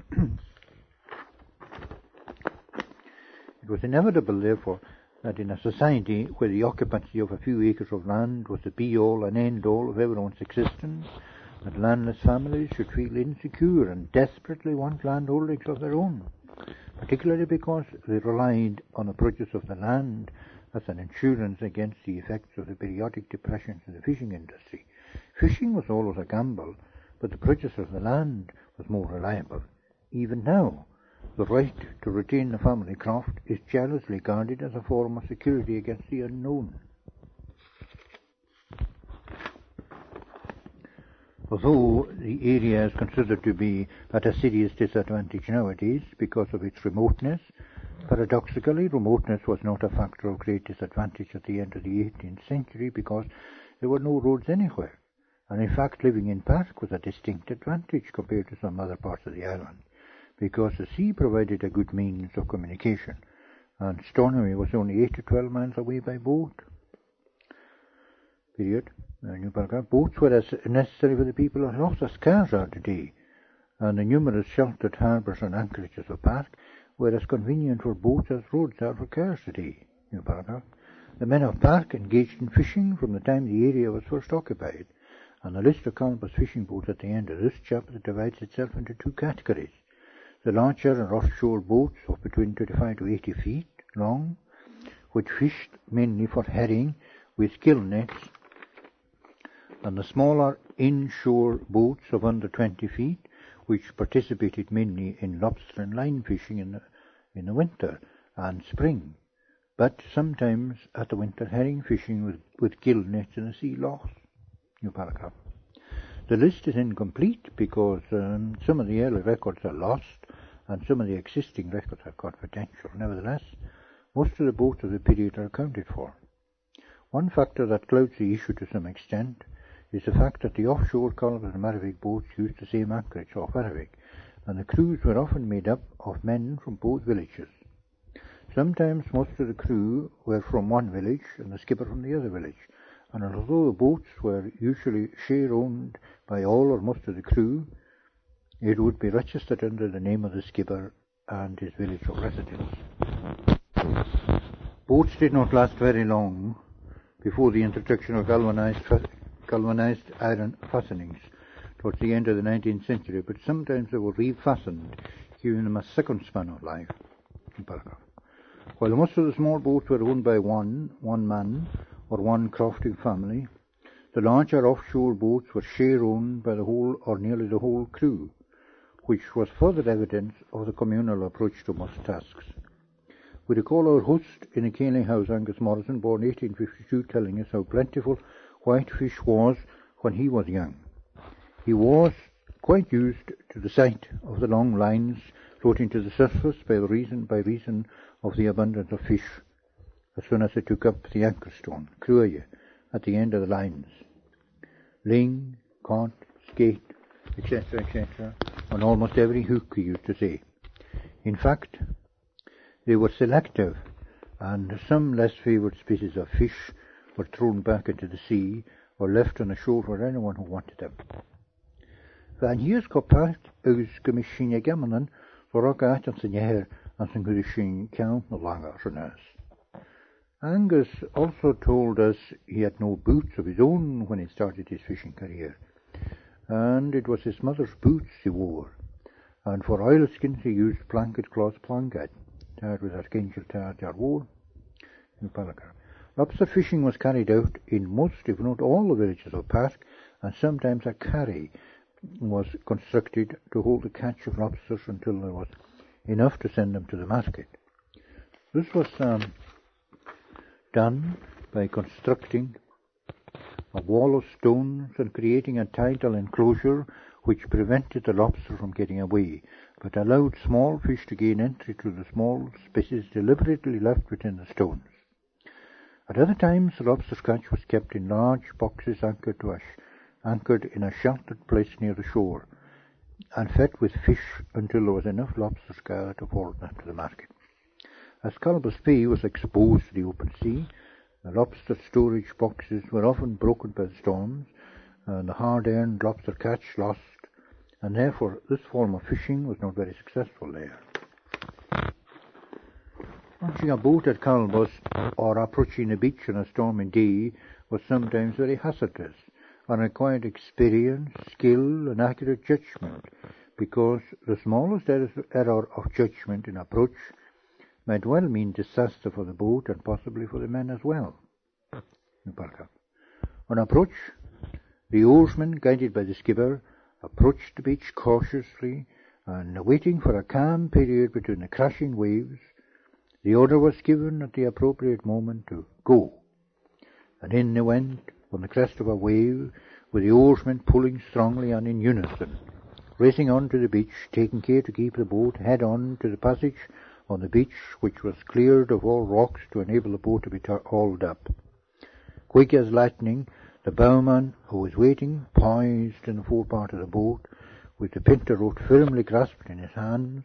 It was inevitable, therefore, that in a society where the occupancy of a few acres of land was the be-all and end-all of everyone's existence, that landless families should feel insecure and desperately want landholdings of their own, particularly because they relied on the produce of the land as an insurance against the effects of the periodic depressions in the fishing industry. Fishing was always a gamble, but the produce of the land was more reliable. Even now, the right to retain the family croft is jealously guarded as a form of security against the unknown. Although the area is considered to be at a serious disadvantage nowadays because of its remoteness, paradoxically, remoteness was not a factor of great disadvantage at the end of the eighteenth century because there were no roads anywhere, and in fact living in Park was a distinct advantage compared to some other parts of the island, because the sea provided a good means of communication, and Stornoway was only eight to twelve miles away by boat. Period. Uh, new paragraph. Boats were as necessary for the people of Lochs as cars are today, and the numerous sheltered harbours and anchorages of Park were as convenient for boats as roads are for cars today. New paragraph. The men of Park engaged in fishing from the time the area was first occupied, and the list of Calvus fishing boats at the end of this chapter divides itself into two categories. The larger and offshore boats of between twenty-five to eighty feet long, which fished mainly for herring with gill nets, and the smaller inshore boats of under twenty feet, which participated mainly in lobster and line fishing in the, in the winter and spring, but sometimes at the winter herring fishing with, with gill nets in the sea lochs. New paragraph. The list is incomplete because um, some of the early records are lost, and some of the existing records are confidential. Nevertheless, most of the boats of the period are accounted for. One factor that clouds the issue to some extent is the fact that the offshore Colville and Marvik boats used the same anchorage off Marvik, and the crews were often made up of men from both villages. Sometimes most of the crew were from one village and the skipper from the other village, and although the boats were usually share-owned by all or most of the crew, it would be registered under the name of the skipper and his village of residence. Boats did not last very long before the introduction of galvanized, galvanized iron fastenings towards the end of the nineteenth century, but sometimes they were refastened, giving them a second span of life. While most of the small boats were owned by one, one man, or one crofting family, the larger offshore boats were share-owned by the whole or nearly the whole crew, which was further evidence of the communal approach to most tasks. We recall our host in a Cayley House, Angus Morrison, born eighteen fifty-two, telling us how plentiful whitefish was when he was young. He was quite used to the sight of the long lines floating to the surface by reason, by reason of the abundance of fish as soon as they took up the anchor stone, cruya, at the end of the lines. Ling, cod, skate, et cetera, et cetera, on almost every hook, he used to say. In fact, they were selective, and some less favoured species of fish were thrown back into the sea or left on the shore for anyone who wanted them. Van hier skopart aus gemishin gamanan, voraka at an year and some gudishin count no longer nurse. Angus also told us he had no boots of his own when he started his fishing career, and it was his mother's boots he wore, and for oilskins he used blanket cloth blanket, tied with archangel tied wool in Palakar. Lobster fishing was carried out in most, if not all, the villages of Pask, and sometimes a carry was constructed to hold a catch of lobsters until there was enough to send them to the market. This was um, done by constructing a wall of stones and creating a tidal enclosure which prevented the lobster from getting away, but allowed small fish to gain entry to the small spaces deliberately left within the stones. At other times, the lobster catch was kept in large boxes anchored, to a sh- anchored in a sheltered place near the shore, and fed with fish until there was enough lobsters gathered to forward them to the market. As Calbus Bay was exposed to the open sea, the lobster storage boxes were often broken by the storms, and the hard-earned lobster catch lost, and therefore this form of fishing was not very successful there. Launching a boat at Calbus or approaching a beach on a stormy day was sometimes very hazardous, and required experience, skill, and accurate judgment, because the smallest error of judgment in approach might well mean disaster for the boat and possibly for the men as well. On approach, the oarsman, guided by the skipper, approached the beach cautiously, and waiting for a calm period between the crashing waves, the order was given at the appropriate moment to go, and in they went on the crest of a wave, with the oarsmen pulling strongly and in unison, racing on to the beach, taking care to keep the boat head on to the passage on the beach, which was cleared of all rocks to enable the boat to be hauled up. Quick as lightning, the bowman, who was waiting, poised in the forepart of the boat, with the pinter rope firmly grasped in his hands,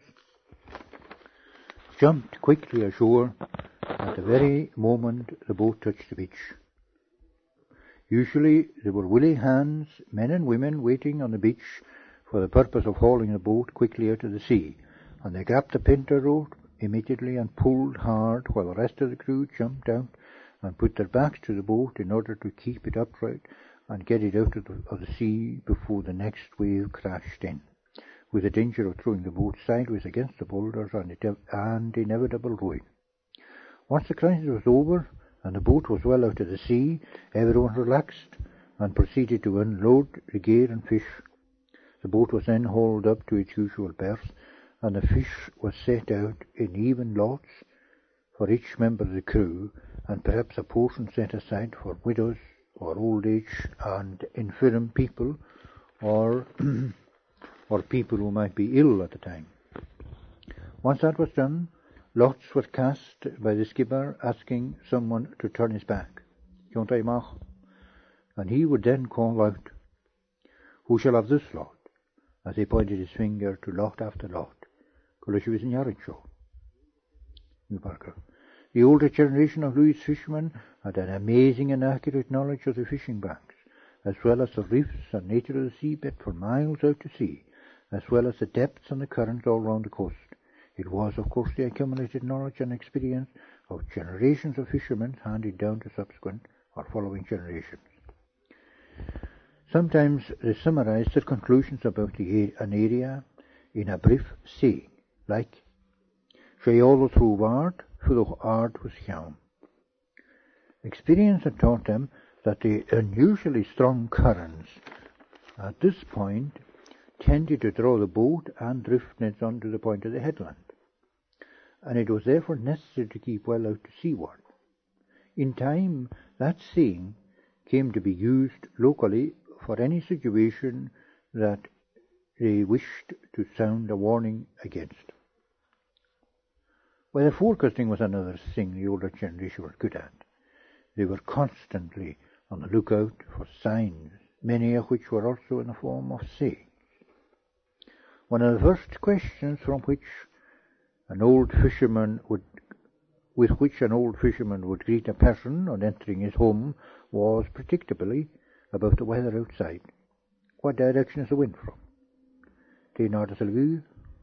jumped quickly ashore at the very moment the boat touched the beach. Usually there were willing hands, men and women, waiting on the beach for the purpose of hauling the boat quickly out of the sea, and they grabbed the pinter rope immediately and pulled hard while the rest of the crew jumped out and put their backs to the boat in order to keep it upright and get it out of the, of the sea before the next wave crashed in, with the danger of throwing the boat sideways against the boulders and, and inevitable ruin. Once the crisis was over and the boat was well out of the sea, everyone relaxed and proceeded to unload the gear and fish. The boat was then hauled up to its usual berth, and the fish was set out in even lots for each member of the crew, and perhaps a portion set aside for widows or old age and infirm people, or or people who might be ill at the time. Once that was done, lots were cast by the skipper asking someone to turn his back. And he would then call out, "Who shall have this lot?" as he pointed his finger to lot after lot. The older generation of Louis fishermen had an amazing and accurate knowledge of the fishing banks, as well as the reefs and nature of the seabed for miles out to sea, as well as the depths and the currents all round the coast. It was, of course, the accumulated knowledge and experience of generations of fishermen handed down to subsequent or following generations. Sometimes they summarize their conclusions about the, an area in a brief saying, like, "Sé all through ard, for the ard was down." Experience had taught them that the unusually strong currents at this point tended to draw the boat and drift nets onto the point of the headland, and it was therefore necessary to keep well out to seaward. In time, that saying came to be used locally for any situation that they wished to sound a warning against. Weather forecasting was another thing the older generation were good at. They were constantly on the lookout for signs, many of which were also in the form of sayings. One of the first questions from which an old fisherman would, with which an old fisherman would greet a person on entering his home was, predictably, about the weather outside. What direction is the wind from? Til north til vue.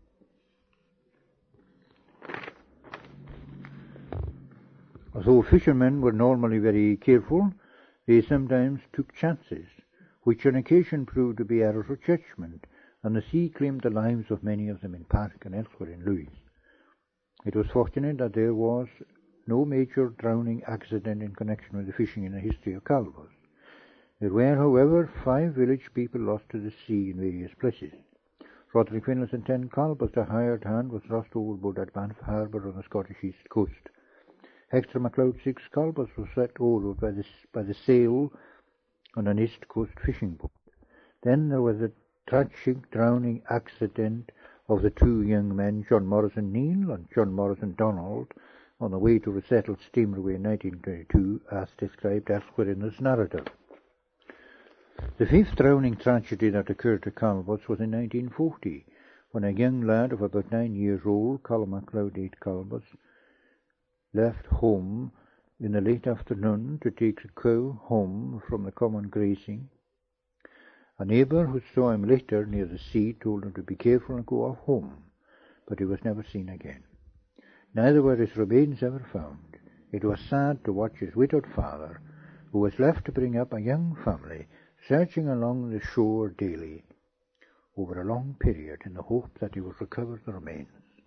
Although fishermen were normally very careful, they sometimes took chances, which on occasion proved to be errors of judgment, and the sea claimed the lives of many of them in Park and elsewhere in Louis. It was fortunate that there was no major drowning accident in connection with the fishing in the history of Calvos. There were, however, five village people lost to the sea in various places. Roderick Finlayson and ten Calvos, a hired hand, was lost overboard at Banff Harbour on the Scottish east coast. Hector MacLeod, six Calvos, was swept overboard by the, by the sail on an east coast fishing boat. Then there was a tragic drowning accident of the two young men, John Morrison Neal and John Morrison Donald, on the way to resettle Steamerway in nineteen twenty-two, as described elsewhere in this narrative. The fifth drowning tragedy that occurred to Calvos was in nineteen forty, when a young lad of about nine years old, Colin MacLeod, eight Calvos, left home in the late afternoon to take the cow home from the common grazing. A neighbour who saw him later near the sea told him to be careful and go off home, but he was never seen again. Neither were his remains ever found. It was sad to watch his widowed father, who was left to bring up a young family, searching along the shore daily over a long period in the hope that he would recover the remains.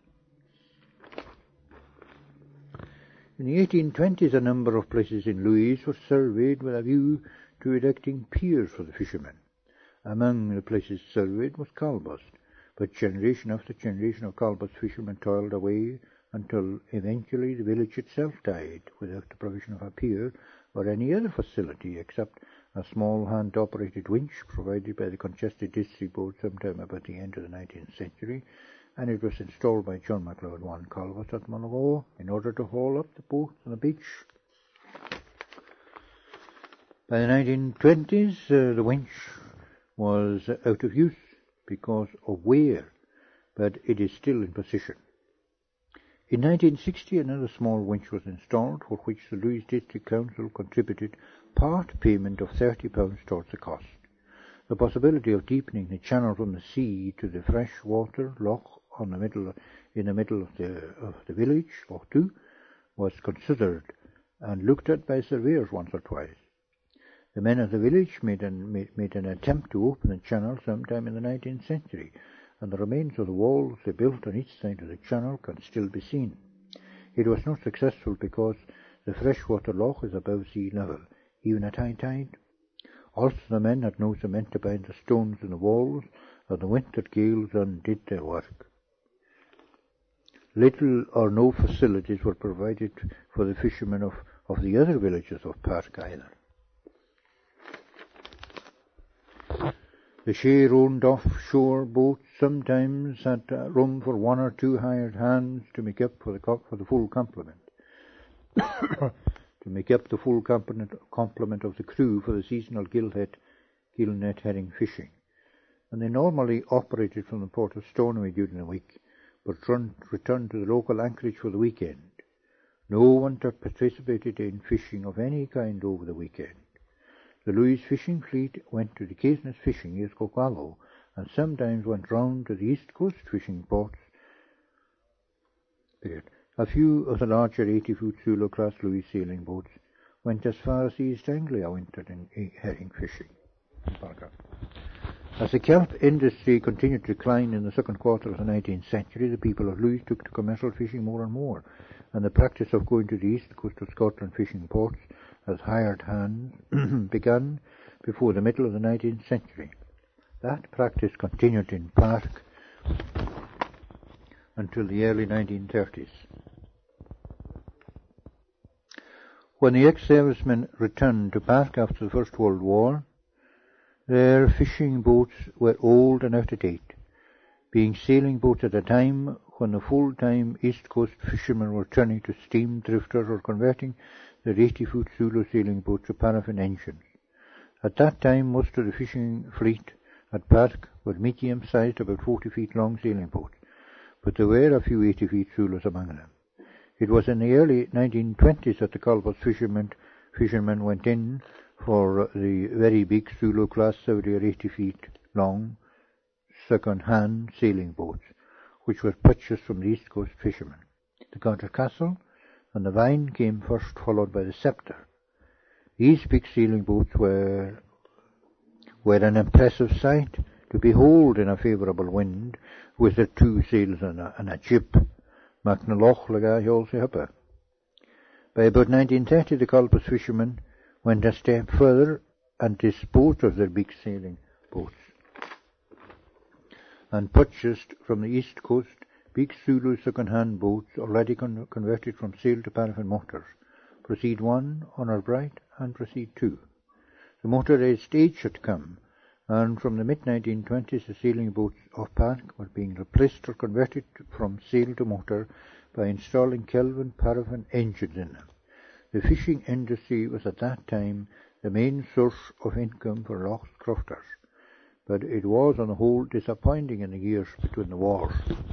In the eighteen twenties, a number of places in Louis were surveyed with a view to erecting piers for the fishermen. Among the places surveyed was Calvos, but generation after generation of Calvos fishermen toiled away until eventually the village itself died without the provision of a pier or any other facility except a small hand-operated winch provided by the Conchester District Board sometime about the end of the nineteenth century, and it was installed by John MacLeod one Calvos at Mulligo in order to haul up the boat on the beach. By the nineteen twenties, uh, the winch was out of use because of wear, but it is still in position. In nineteen sixty, another small winch was installed, for which the Louis District Council contributed part payment of thirty pounds towards the cost. The possibility of deepening the channel from the sea to the freshwater loch on the middle, in the middle of the, of the village, or two, was considered and looked at by surveyors once or twice. The men of the village made an, made, made an attempt to open the channel sometime in the nineteenth century, and the remains of the walls they built on each side of the channel can still be seen. It was not successful because the freshwater loch is above sea level, even at high tide. Also the men had no cement to bind the stones in the walls, and the winter gales undid their work. Little or no facilities were provided for the fishermen of, of the other villages of Park either. The share-owned offshore boats sometimes had uh, room for one or two hired hands to make up for the, co- for the full complement. to make up the full complement, complement of the crew for the seasonal gillnet, gillnet herring fishing. And they normally operated from the port of Stornoway during the week, but run, returned to the local anchorage for the weekend. No one participated in fishing of any kind over the weekend. The Louis fishing fleet went to the Caithness fishing near Scoquallow, and sometimes went round to the east coast fishing ports. A few of the larger eighty-foot Zulu-class Louis sailing boats went as far as East Anglia wintered in herring fishing. As the kelp industry continued to decline in the second quarter of the nineteenth century, the people of Louis took to commercial fishing more and more, and the practice of going to the east coast of Scotland fishing ports as hired hands began before the middle of the nineteenth century. That practice continued in Park until the early nineteen thirties. When the ex-servicemen returned to Park after the First World War, their fishing boats were old and out of date, being sailing boats at a time when the full-time East Coast fishermen were turning to steam drifters or converting their eighty-foot Zulu sailing boats to paraffin engines. At that time, most of the fishing fleet at Park were medium-sized, about forty feet long sailing boats, but there were a few eighty feet Zulus among them. It was in the early nineteen twenties that the Calvert fishermen, fishermen went in for the very big Zulu-class seventy or eighty feet long second-hand sailing boats, which were purchased from the East Coast fishermen. The Garter Castle and the Vine came first, followed by the Sceptre. These big sailing boats were, were an impressive sight to behold in a favourable wind, with their two sails and a, and a jib. Macnaloch lega also hupper. By about nineteen thirty, the Calpas fishermen went a step further and disposed of their big sailing boats, and purchased from the East Coast big Zulu second-hand boats already con- converted from sail to paraffin motors. Proceed one, Honour Bright, and Proceed two. The motorised age had come, and from the mid nineteen twenties the sailing boats off Park were being replaced or converted from sail to motor by installing Kelvin paraffin engines in them. The fishing industry was at that time the main source of income for Loch crofters, but it was on the whole disappointing in the years between the wars.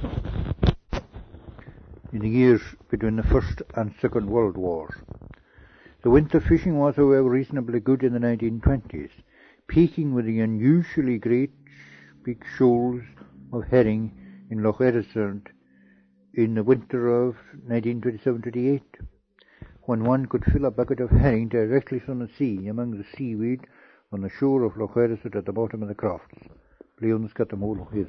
In the years between the First and Second World Wars. The winter fishing was, however, reasonably good in the nineteen twenties, peaking with the unusually great big shoals of herring in Loch Erisard in the winter of nineteen twenty-seven twenty-eight, when one could fill a bucket of herring directly from the sea among the seaweed on the shore of Loch Erisard at the bottom of the crofts. The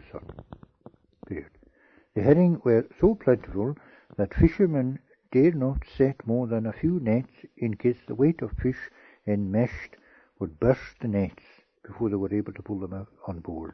herring were so plentiful that fishermen dared not set more than a few nets in case the weight of fish enmeshed would burst the nets before they were able to pull them out on board.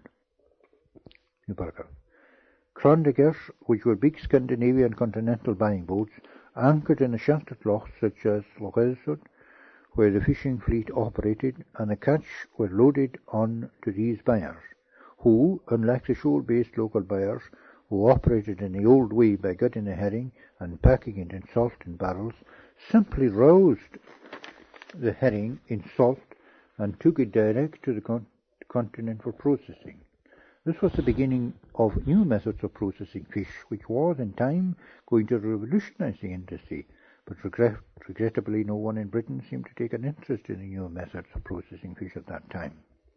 Crondiggers, which were big Scandinavian continental buying boats, anchored in the sheltered lochs such as Loch Erisard, where the fishing fleet operated, and the catch were loaded on to these buyers, who, unlike the shore-based local buyers, who operated in the old way by gutting the herring and packing it in salt in barrels, simply roused the herring in salt and took it direct to the con- continent for processing. This was the beginning of new methods of processing fish, which was, in time, going to revolutionize the industry, but regret- regrettably no one in Britain seemed to take an interest in the new methods of processing fish at that time.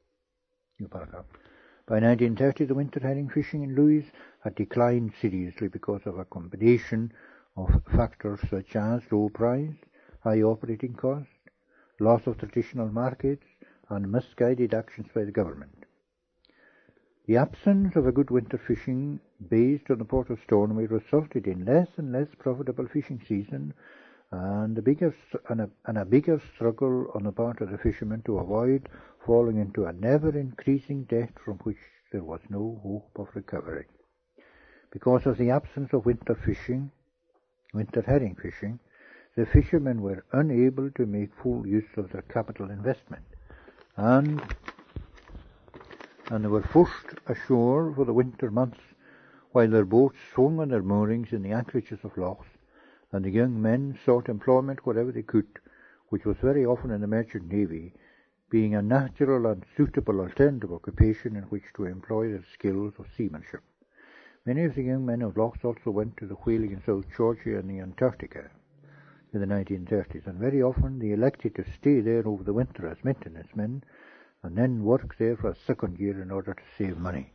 By nineteen thirty, the winter herring fishing in Louis had declined seriously because of a combination of factors such as low price, high operating cost, loss of traditional markets, and misguided actions by the government. The absence of a good winter fishing based on the port of Stornoway resulted in less and less profitable fishing season, and a bigger and a, and a bigger struggle on the part of the fishermen to avoid falling into a never-increasing debt from which there was no hope of recovery. Because of the absence of winter fishing, winter herring fishing, the fishermen were unable to make full use of their capital investment, and and they were forced ashore for the winter months while their boats swung on their moorings in the anchorages of lochs, and the young men sought employment wherever they could, which was very often in the merchant navy, being a natural and suitable alternative occupation in which to employ their skills of seamanship. Many of the young men of lochs also went to the whaling in South Georgia and the Antarctica in the nineteen thirties, and very often they elected to stay there over the winter as maintenance men, and then work there for a second year in order to save money.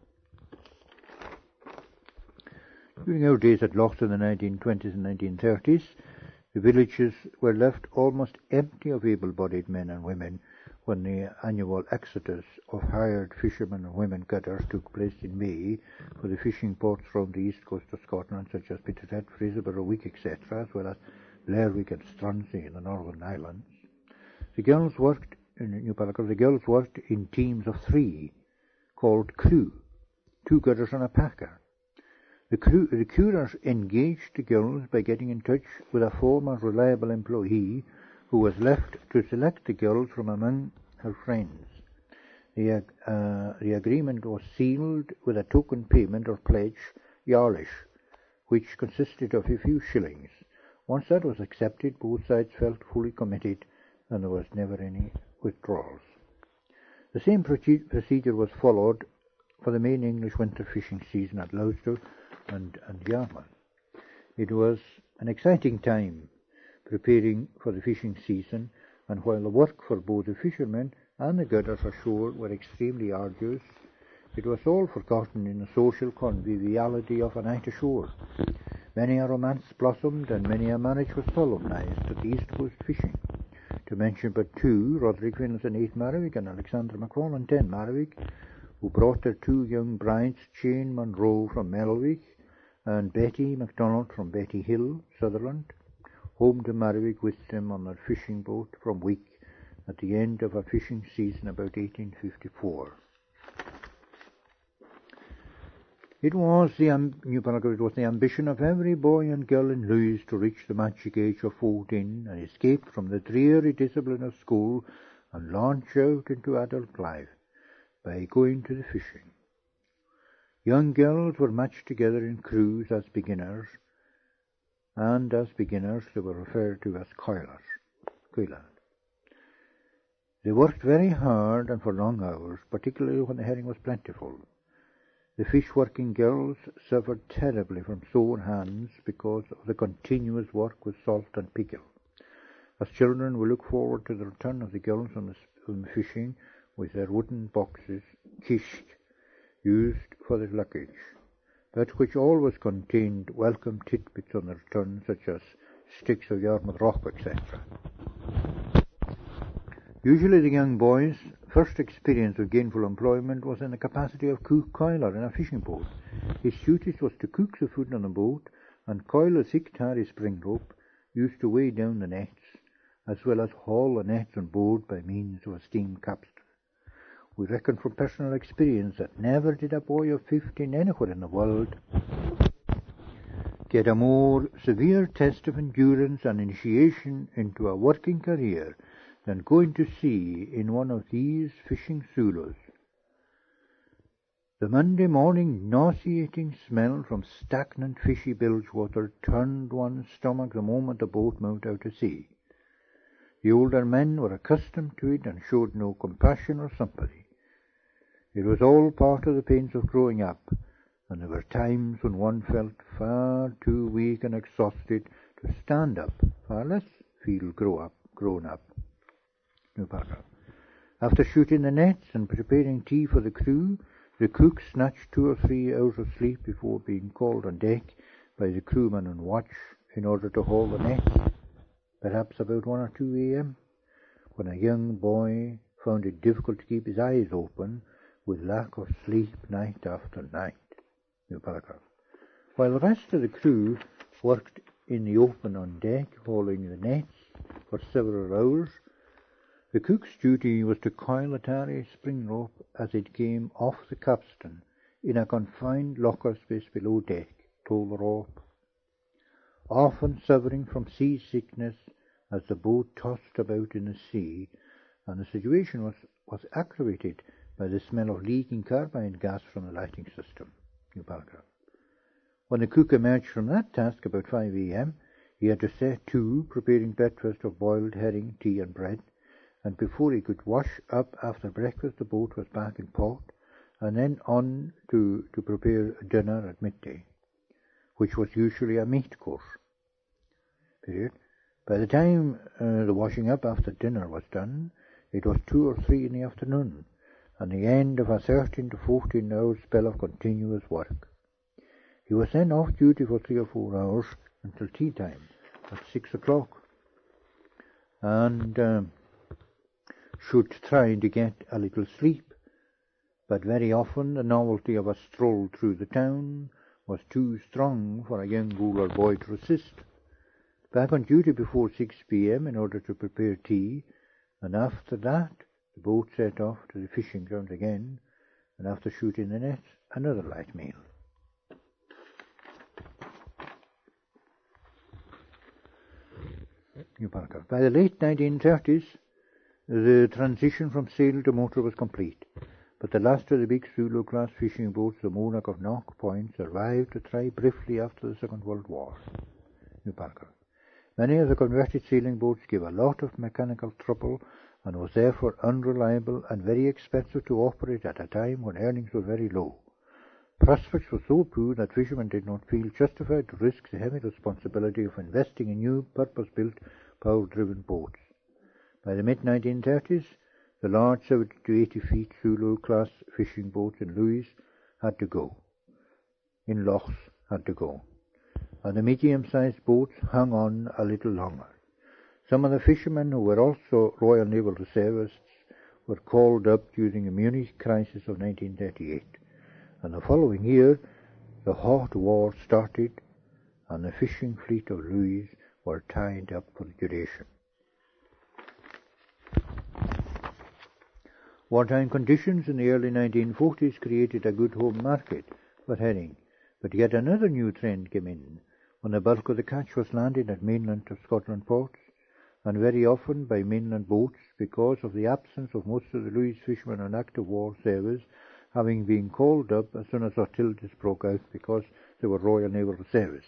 During our days at lochs in the nineteen twenties and nineteen thirties, the villages were left almost empty of able-bodied men and women when the annual exodus of hired fishermen and women cutters took place in May for the fishing ports from the east coast of Scotland, such as Peterhead, Fraserburgh, Wick, et cetera, as well as Lerwick and Strunsea in the Northern Islands. The girls worked in New Palaco, the girls worked in teams of three, called crew, two cutters and a packer. The, crew, the cutters engaged the girls by getting in touch with a former reliable employee who was left to select the girls from among her friends. The, uh, the agreement was sealed with a token payment or pledge, yarlish, which consisted of a few shillings. Once that was accepted, both sides felt fully committed, and there was never any withdrawals. The same procedure was followed for the main English winter fishing season at Lowstow and, and Yarmouth. It was an exciting time preparing for the fishing season, and while the work for both the fishermen and the gutters ashore were extremely arduous, it was all forgotten in the social conviviality of a night ashore. Many a romance blossomed, and many a marriage was solemnized at the East Coast fishing. To mention but two, Roderick Finlayson, eight Marwick, and Alexander McFarlane, ten Marwick, who brought their two young brides, Jane Monroe from Melwick and Betty MacDonald from Betty Hill, Sutherland, home to Marwick with them on their fishing boat from Wick at the end of a fishing season about eighteen fifty-four. It was the um, New Palaco, it was the ambition of every boy and girl in Lewis to reach the magic age of fourteen and escape from the dreary discipline of school and launch out into adult life by going to the fishing. Young girls were matched together in crews as beginners, and as beginners they were referred to as coilers. coilers. They worked very hard and for long hours, particularly when the herring was plentiful. The fish-working girls suffered terribly from sore hands because of the continuous work with salt and pickle. As children, we look forward to the return of the girls on the, on the fishing with their wooden boxes, kisht, used for their luggage, but which always contained welcome tidbits on the return, such as sticks of Yarmouth rock, et cetera. Usually the young boy's first experience of gainful employment was in the capacity of cook coiler in a fishing boat. His duties was to cook the food on the boat and coil a thick tarry spring rope used to weigh down the nets, as well as haul the nets on board by means of a steam capstan. We reckon from personal experience that never did a boy of fifteen anywhere in the world get a more severe test of endurance and initiation into a working career than going to sea in one of these fishing Zulus. The Monday morning nauseating smell from stagnant fishy bilge water turned one's stomach the moment the boat moved out to sea. The older men were accustomed to it and showed no compassion or sympathy. It was all part of the pains of growing up, and there were times when one felt far too weak and exhausted to stand up, far less feel grow up, grown up. After shooting the nets and preparing tea for the crew, the cook snatched two or three hours of sleep before being called on deck by the crewman on watch in order to haul the nets, perhaps about one or two a m, when a young boy found it difficult to keep his eyes open with lack of sleep night after night. While the rest of the crew worked in the open on deck, hauling the nets for several hours, the cook's duty was to coil the tarry spring rope as it came off the capstan in a confined locker space below deck, tow the rope. Often suffering from seasickness as the boat tossed about in the sea, and the situation was, was aggravated by the smell of leaking carbide gas from the lighting system. New paragraph. When the cook emerged from that task about five a m, he had to set to preparing breakfast of boiled herring, tea and bread, and before he could wash up after breakfast the boat was back in port, and then on to, to prepare dinner at midday, which was usually a meat course. Period. By the time uh, the washing up after dinner was done, it was two or three in the afternoon, and the end of a thirteen to fourteen hour spell of continuous work. He was then off duty for three or four hours until tea time at six o'clock, and um, should try to get a little sleep, but very often the novelty of a stroll through the town was too strong for a young bowler boy to resist. Back on duty before six p m in order to prepare tea, and after that the boat set off to the fishing ground again, and after shooting the nets, another light meal. New paragraph. By the late nineteen thirties, the transition from sail to motor was complete, but the last of the big Zulu-class fishing boats, the Monarch of Knock Point, survived to try briefly after the Second World War. New paragraph. Many of the converted sailing boats gave a lot of mechanical trouble and was therefore unreliable and very expensive to operate at a time when earnings were very low. Prospects were so poor that fishermen did not feel justified to risk the heavy responsibility of investing in new purpose-built power-driven boats. By the mid nineteen thirties, the large seventy to eighty feet Zulu-class fishing boats in Lewis had to go, in lochs had to go, and the medium-sized boats hung on a little longer. Some of the fishermen who were also Royal Naval Reservists were called up during the Munich crisis of nineteen thirty-eight, and the following year the hot war started, and the fishing fleet of Lewis were tied up for the duration. Wartime conditions in the early nineteen forties created a good home market for herring, but yet another new trend came in when the bulk of the catch was landed at mainland of Scotland ports, and very often by mainland boats, because of the absence of most of the Lewis fishermen on active war service, having been called up as soon as hostilities broke out because they were Royal Naval Reservists.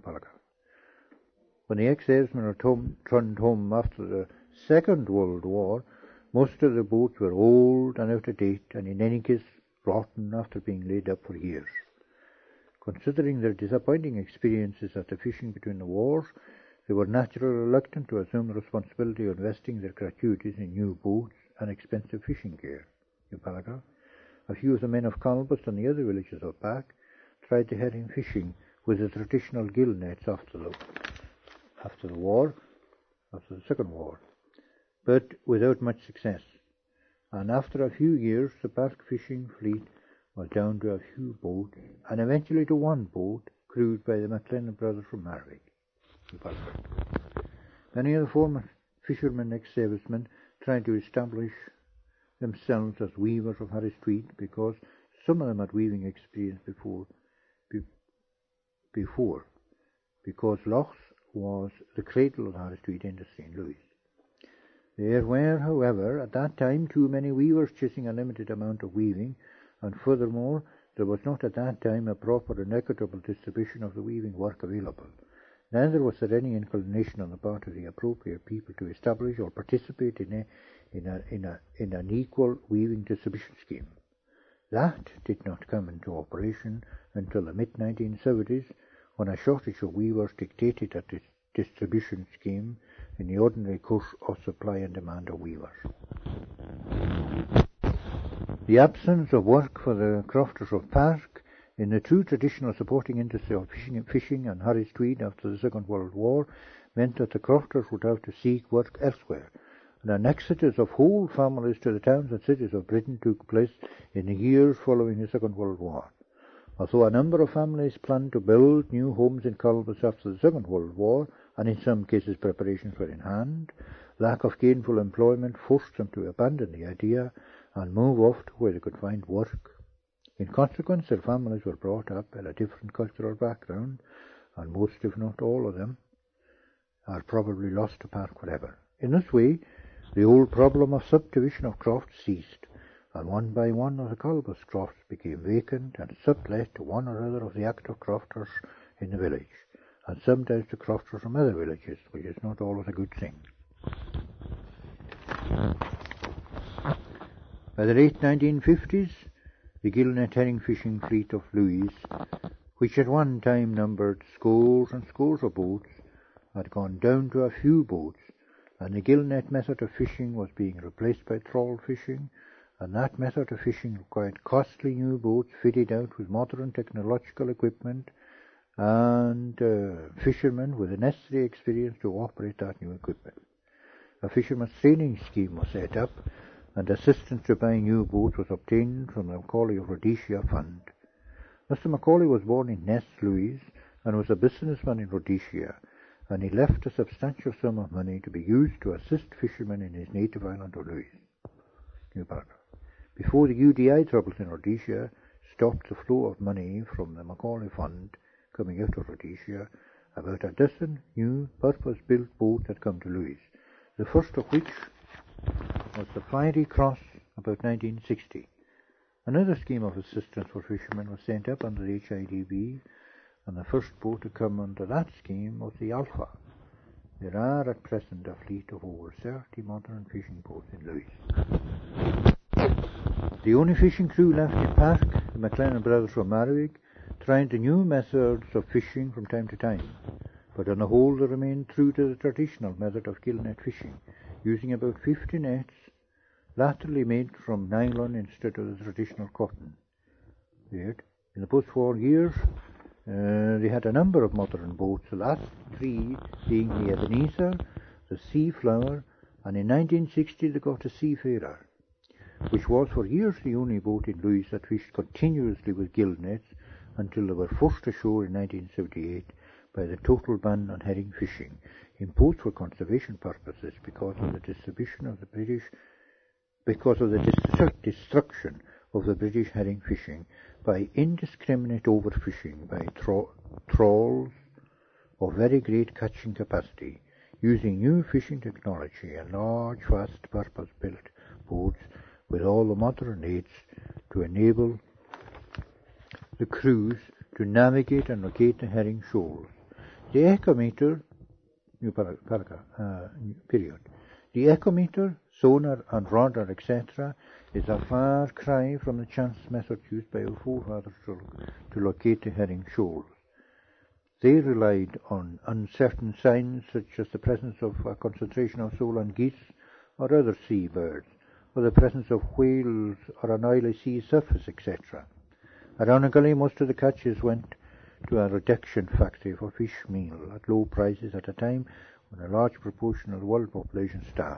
When the ex-servicemen returned home after the Second World War, most of the boats were old and out of date, and in any case rotten after being laid up for years. Considering their disappointing experiences after fishing between the wars, they were naturally reluctant to assume the responsibility of investing their gratuities in new boats and expensive fishing gear. A few of the men of Colbus and the other villages of Back tried the herring fishing with the traditional gill nets after the, after the war, after the Second War, but without much success. And after a few years, the Park fishing fleet was down to a few boats, and eventually to one boat crewed by the MacLennan brothers from Marwick. Many of the former fishermen ex-servicemen tried to establish themselves as weavers of Harris Tweed because some of them had weaving experience before, be, before because Lochs was the cradle of the Harris Tweed industry in Lewis. There were, however, at that time too many weavers chasing a limited amount of weaving, and furthermore, there was not at that time a proper and equitable distribution of the weaving work available. Neither was there any inclination on the part of the appropriate people to establish or participate in a, in a, in a, in an equal weaving distribution scheme. That did not come into operation until the mid nineteen seventies, when a shortage of weavers dictated a dis- distribution scheme in the ordinary course of supply and demand of weavers. The absence of work for the crofters of Park in the true traditional supporting industry of fishing, fishing and Harris Tweed after the Second World War meant that the crofters would have to seek work elsewhere, and an exodus of whole families to the towns and cities of Britain took place in the years following the Second World War. Although a number of families planned to build new homes in Colbus after the Second World War, and in some cases preparations were in hand, lack of gainful employment forced them to abandon the idea and move off to where they could find work. In consequence, their families were brought up in a different cultural background, and most, if not all of them, are probably lost to Park forever. In this way, the old problem of subdivision of croft ceased, and one by one of the Colbus crofts became vacant and sublet to one or other of the active crofters in the village, and sometimes to crofters from other villages, which is not always a good thing. By the late nineteen fifties, the gillnet herring fishing fleet of Louise, which at one time numbered scores and scores of boats, had gone down to a few boats, and the gillnet method of fishing was being replaced by trawl fishing, and that method of fishing required costly new boats fitted out with modern technological equipment, and uh, fishermen with the necessary experience to operate that new equipment. A fisherman's training scheme was set up, and assistance to buy new boats was obtained from the Macaulay of Rhodesia Fund. Mister Macaulay was born in Ness, Louise, and was a businessman in Rhodesia, and he left a substantial sum of money to be used to assist fishermen in his native island of Louise, New Paragraph. Before the U D I troubles in Rhodesia stopped the flow of money from the Macaulay Fund coming out of Rhodesia, about a dozen new purpose-built boats had come to Louise, the first of which was the Fiery Cross about nineteen sixty. Another scheme of assistance for fishermen was sent up under the H I D B, and the first boat to come under that scheme was the Alpha. There are at present a fleet of over thirty modern fishing boats in Louise. The only fishing crew left in Park, the McLennan brothers from Marwick, tried the new methods of fishing from time to time, but on the whole they remained true to the traditional method of gillnet fishing, using about fifty nets, latterly made from nylon instead of the traditional cotton. In the post-war years, uh, they had a number of modern boats, the last three being the Ebenezer, the Seaflower, and in nineteen sixty they got the Seafarer, which was for years the only boat in Louise that fished continuously with gill nets until they were forced ashore in nineteen seventy-eight by the total ban on herring fishing, imposed for conservation purposes because of the distribution of the British, because of the destru- destruction of the British herring fishing by indiscriminate overfishing by tra- trawls of very great catching capacity, using new fishing technology and large, fast, purpose-built boats with all the modern aids to enable the crews to navigate and locate the herring shoals. The echometer, new paragraph, uh, period. The echometer, sonar and radar, et cetera, is a far cry from the chance method used by our forefathers to, to locate the herring shoals. They relied on uncertain signs such as the presence of a concentration of sole and geese or other sea birds, or the presence of whales or an oily sea surface, et cetera. Ironically, most of the catches went to a reduction factory for fish meal at low prices at a time when a large proportion of the world population starved.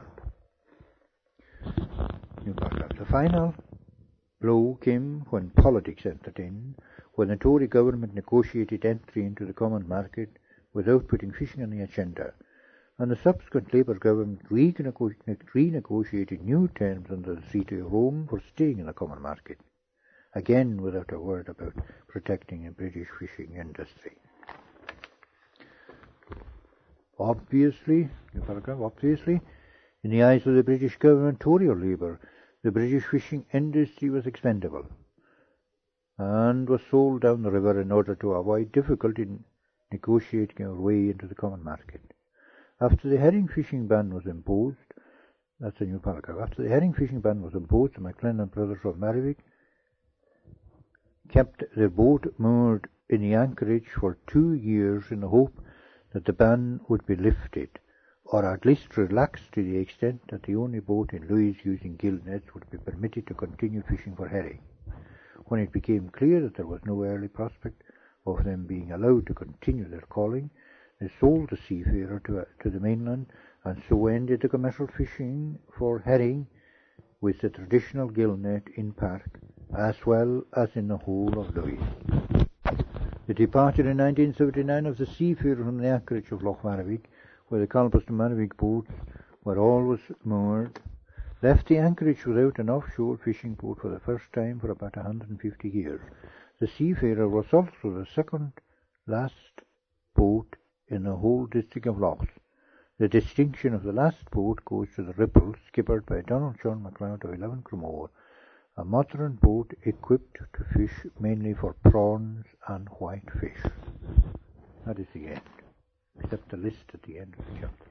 The final blow came when politics entered in, when the Tory government negotiated entry into the common market without putting fishing on the agenda, and the subsequent Labour government renegotiated new terms under the Treaty of Rome for staying in the common market, again without a word about protecting the British fishing industry. Obviously, obviously, in the eyes of the British government, Tory or Labour, the British fishing industry was expendable and was sold down the river in order to avoid difficulty in negotiating our way into the common market. After the herring fishing ban was imposed, that's a new paragraph, after the herring fishing ban was imposed, the McLennan brothers of Marwick kept their boat moored in the anchorage for two years in the hope that the ban would be lifted, or at least relaxed to the extent that the only boat in Louise using gill nets would be permitted to continue fishing for herring. When it became clear that there was no early prospect of them being allowed to continue their calling, they sold the Seafarer to, uh, to the mainland, and so ended the commercial fishing for herring with the traditional gill net in Park, as well as in the whole of Louise. The departure in nineteen seventy-nine of the Seafarer from the anchorage of Loch Marwick, where the Colbus to Marwick boats were always moored, left the anchorage without an offshore fishing boat for the first time for about one hundred fifty years. The Seafarer was also the second last boat in the whole district of Lochs. The distinction of the last boat goes to the Ripple, skippered by Donald John MacLeod of eleven Cremore, A modern boat equipped to fish mainly for prawns and whitefish. That is the end, except the list at the end of the chapter.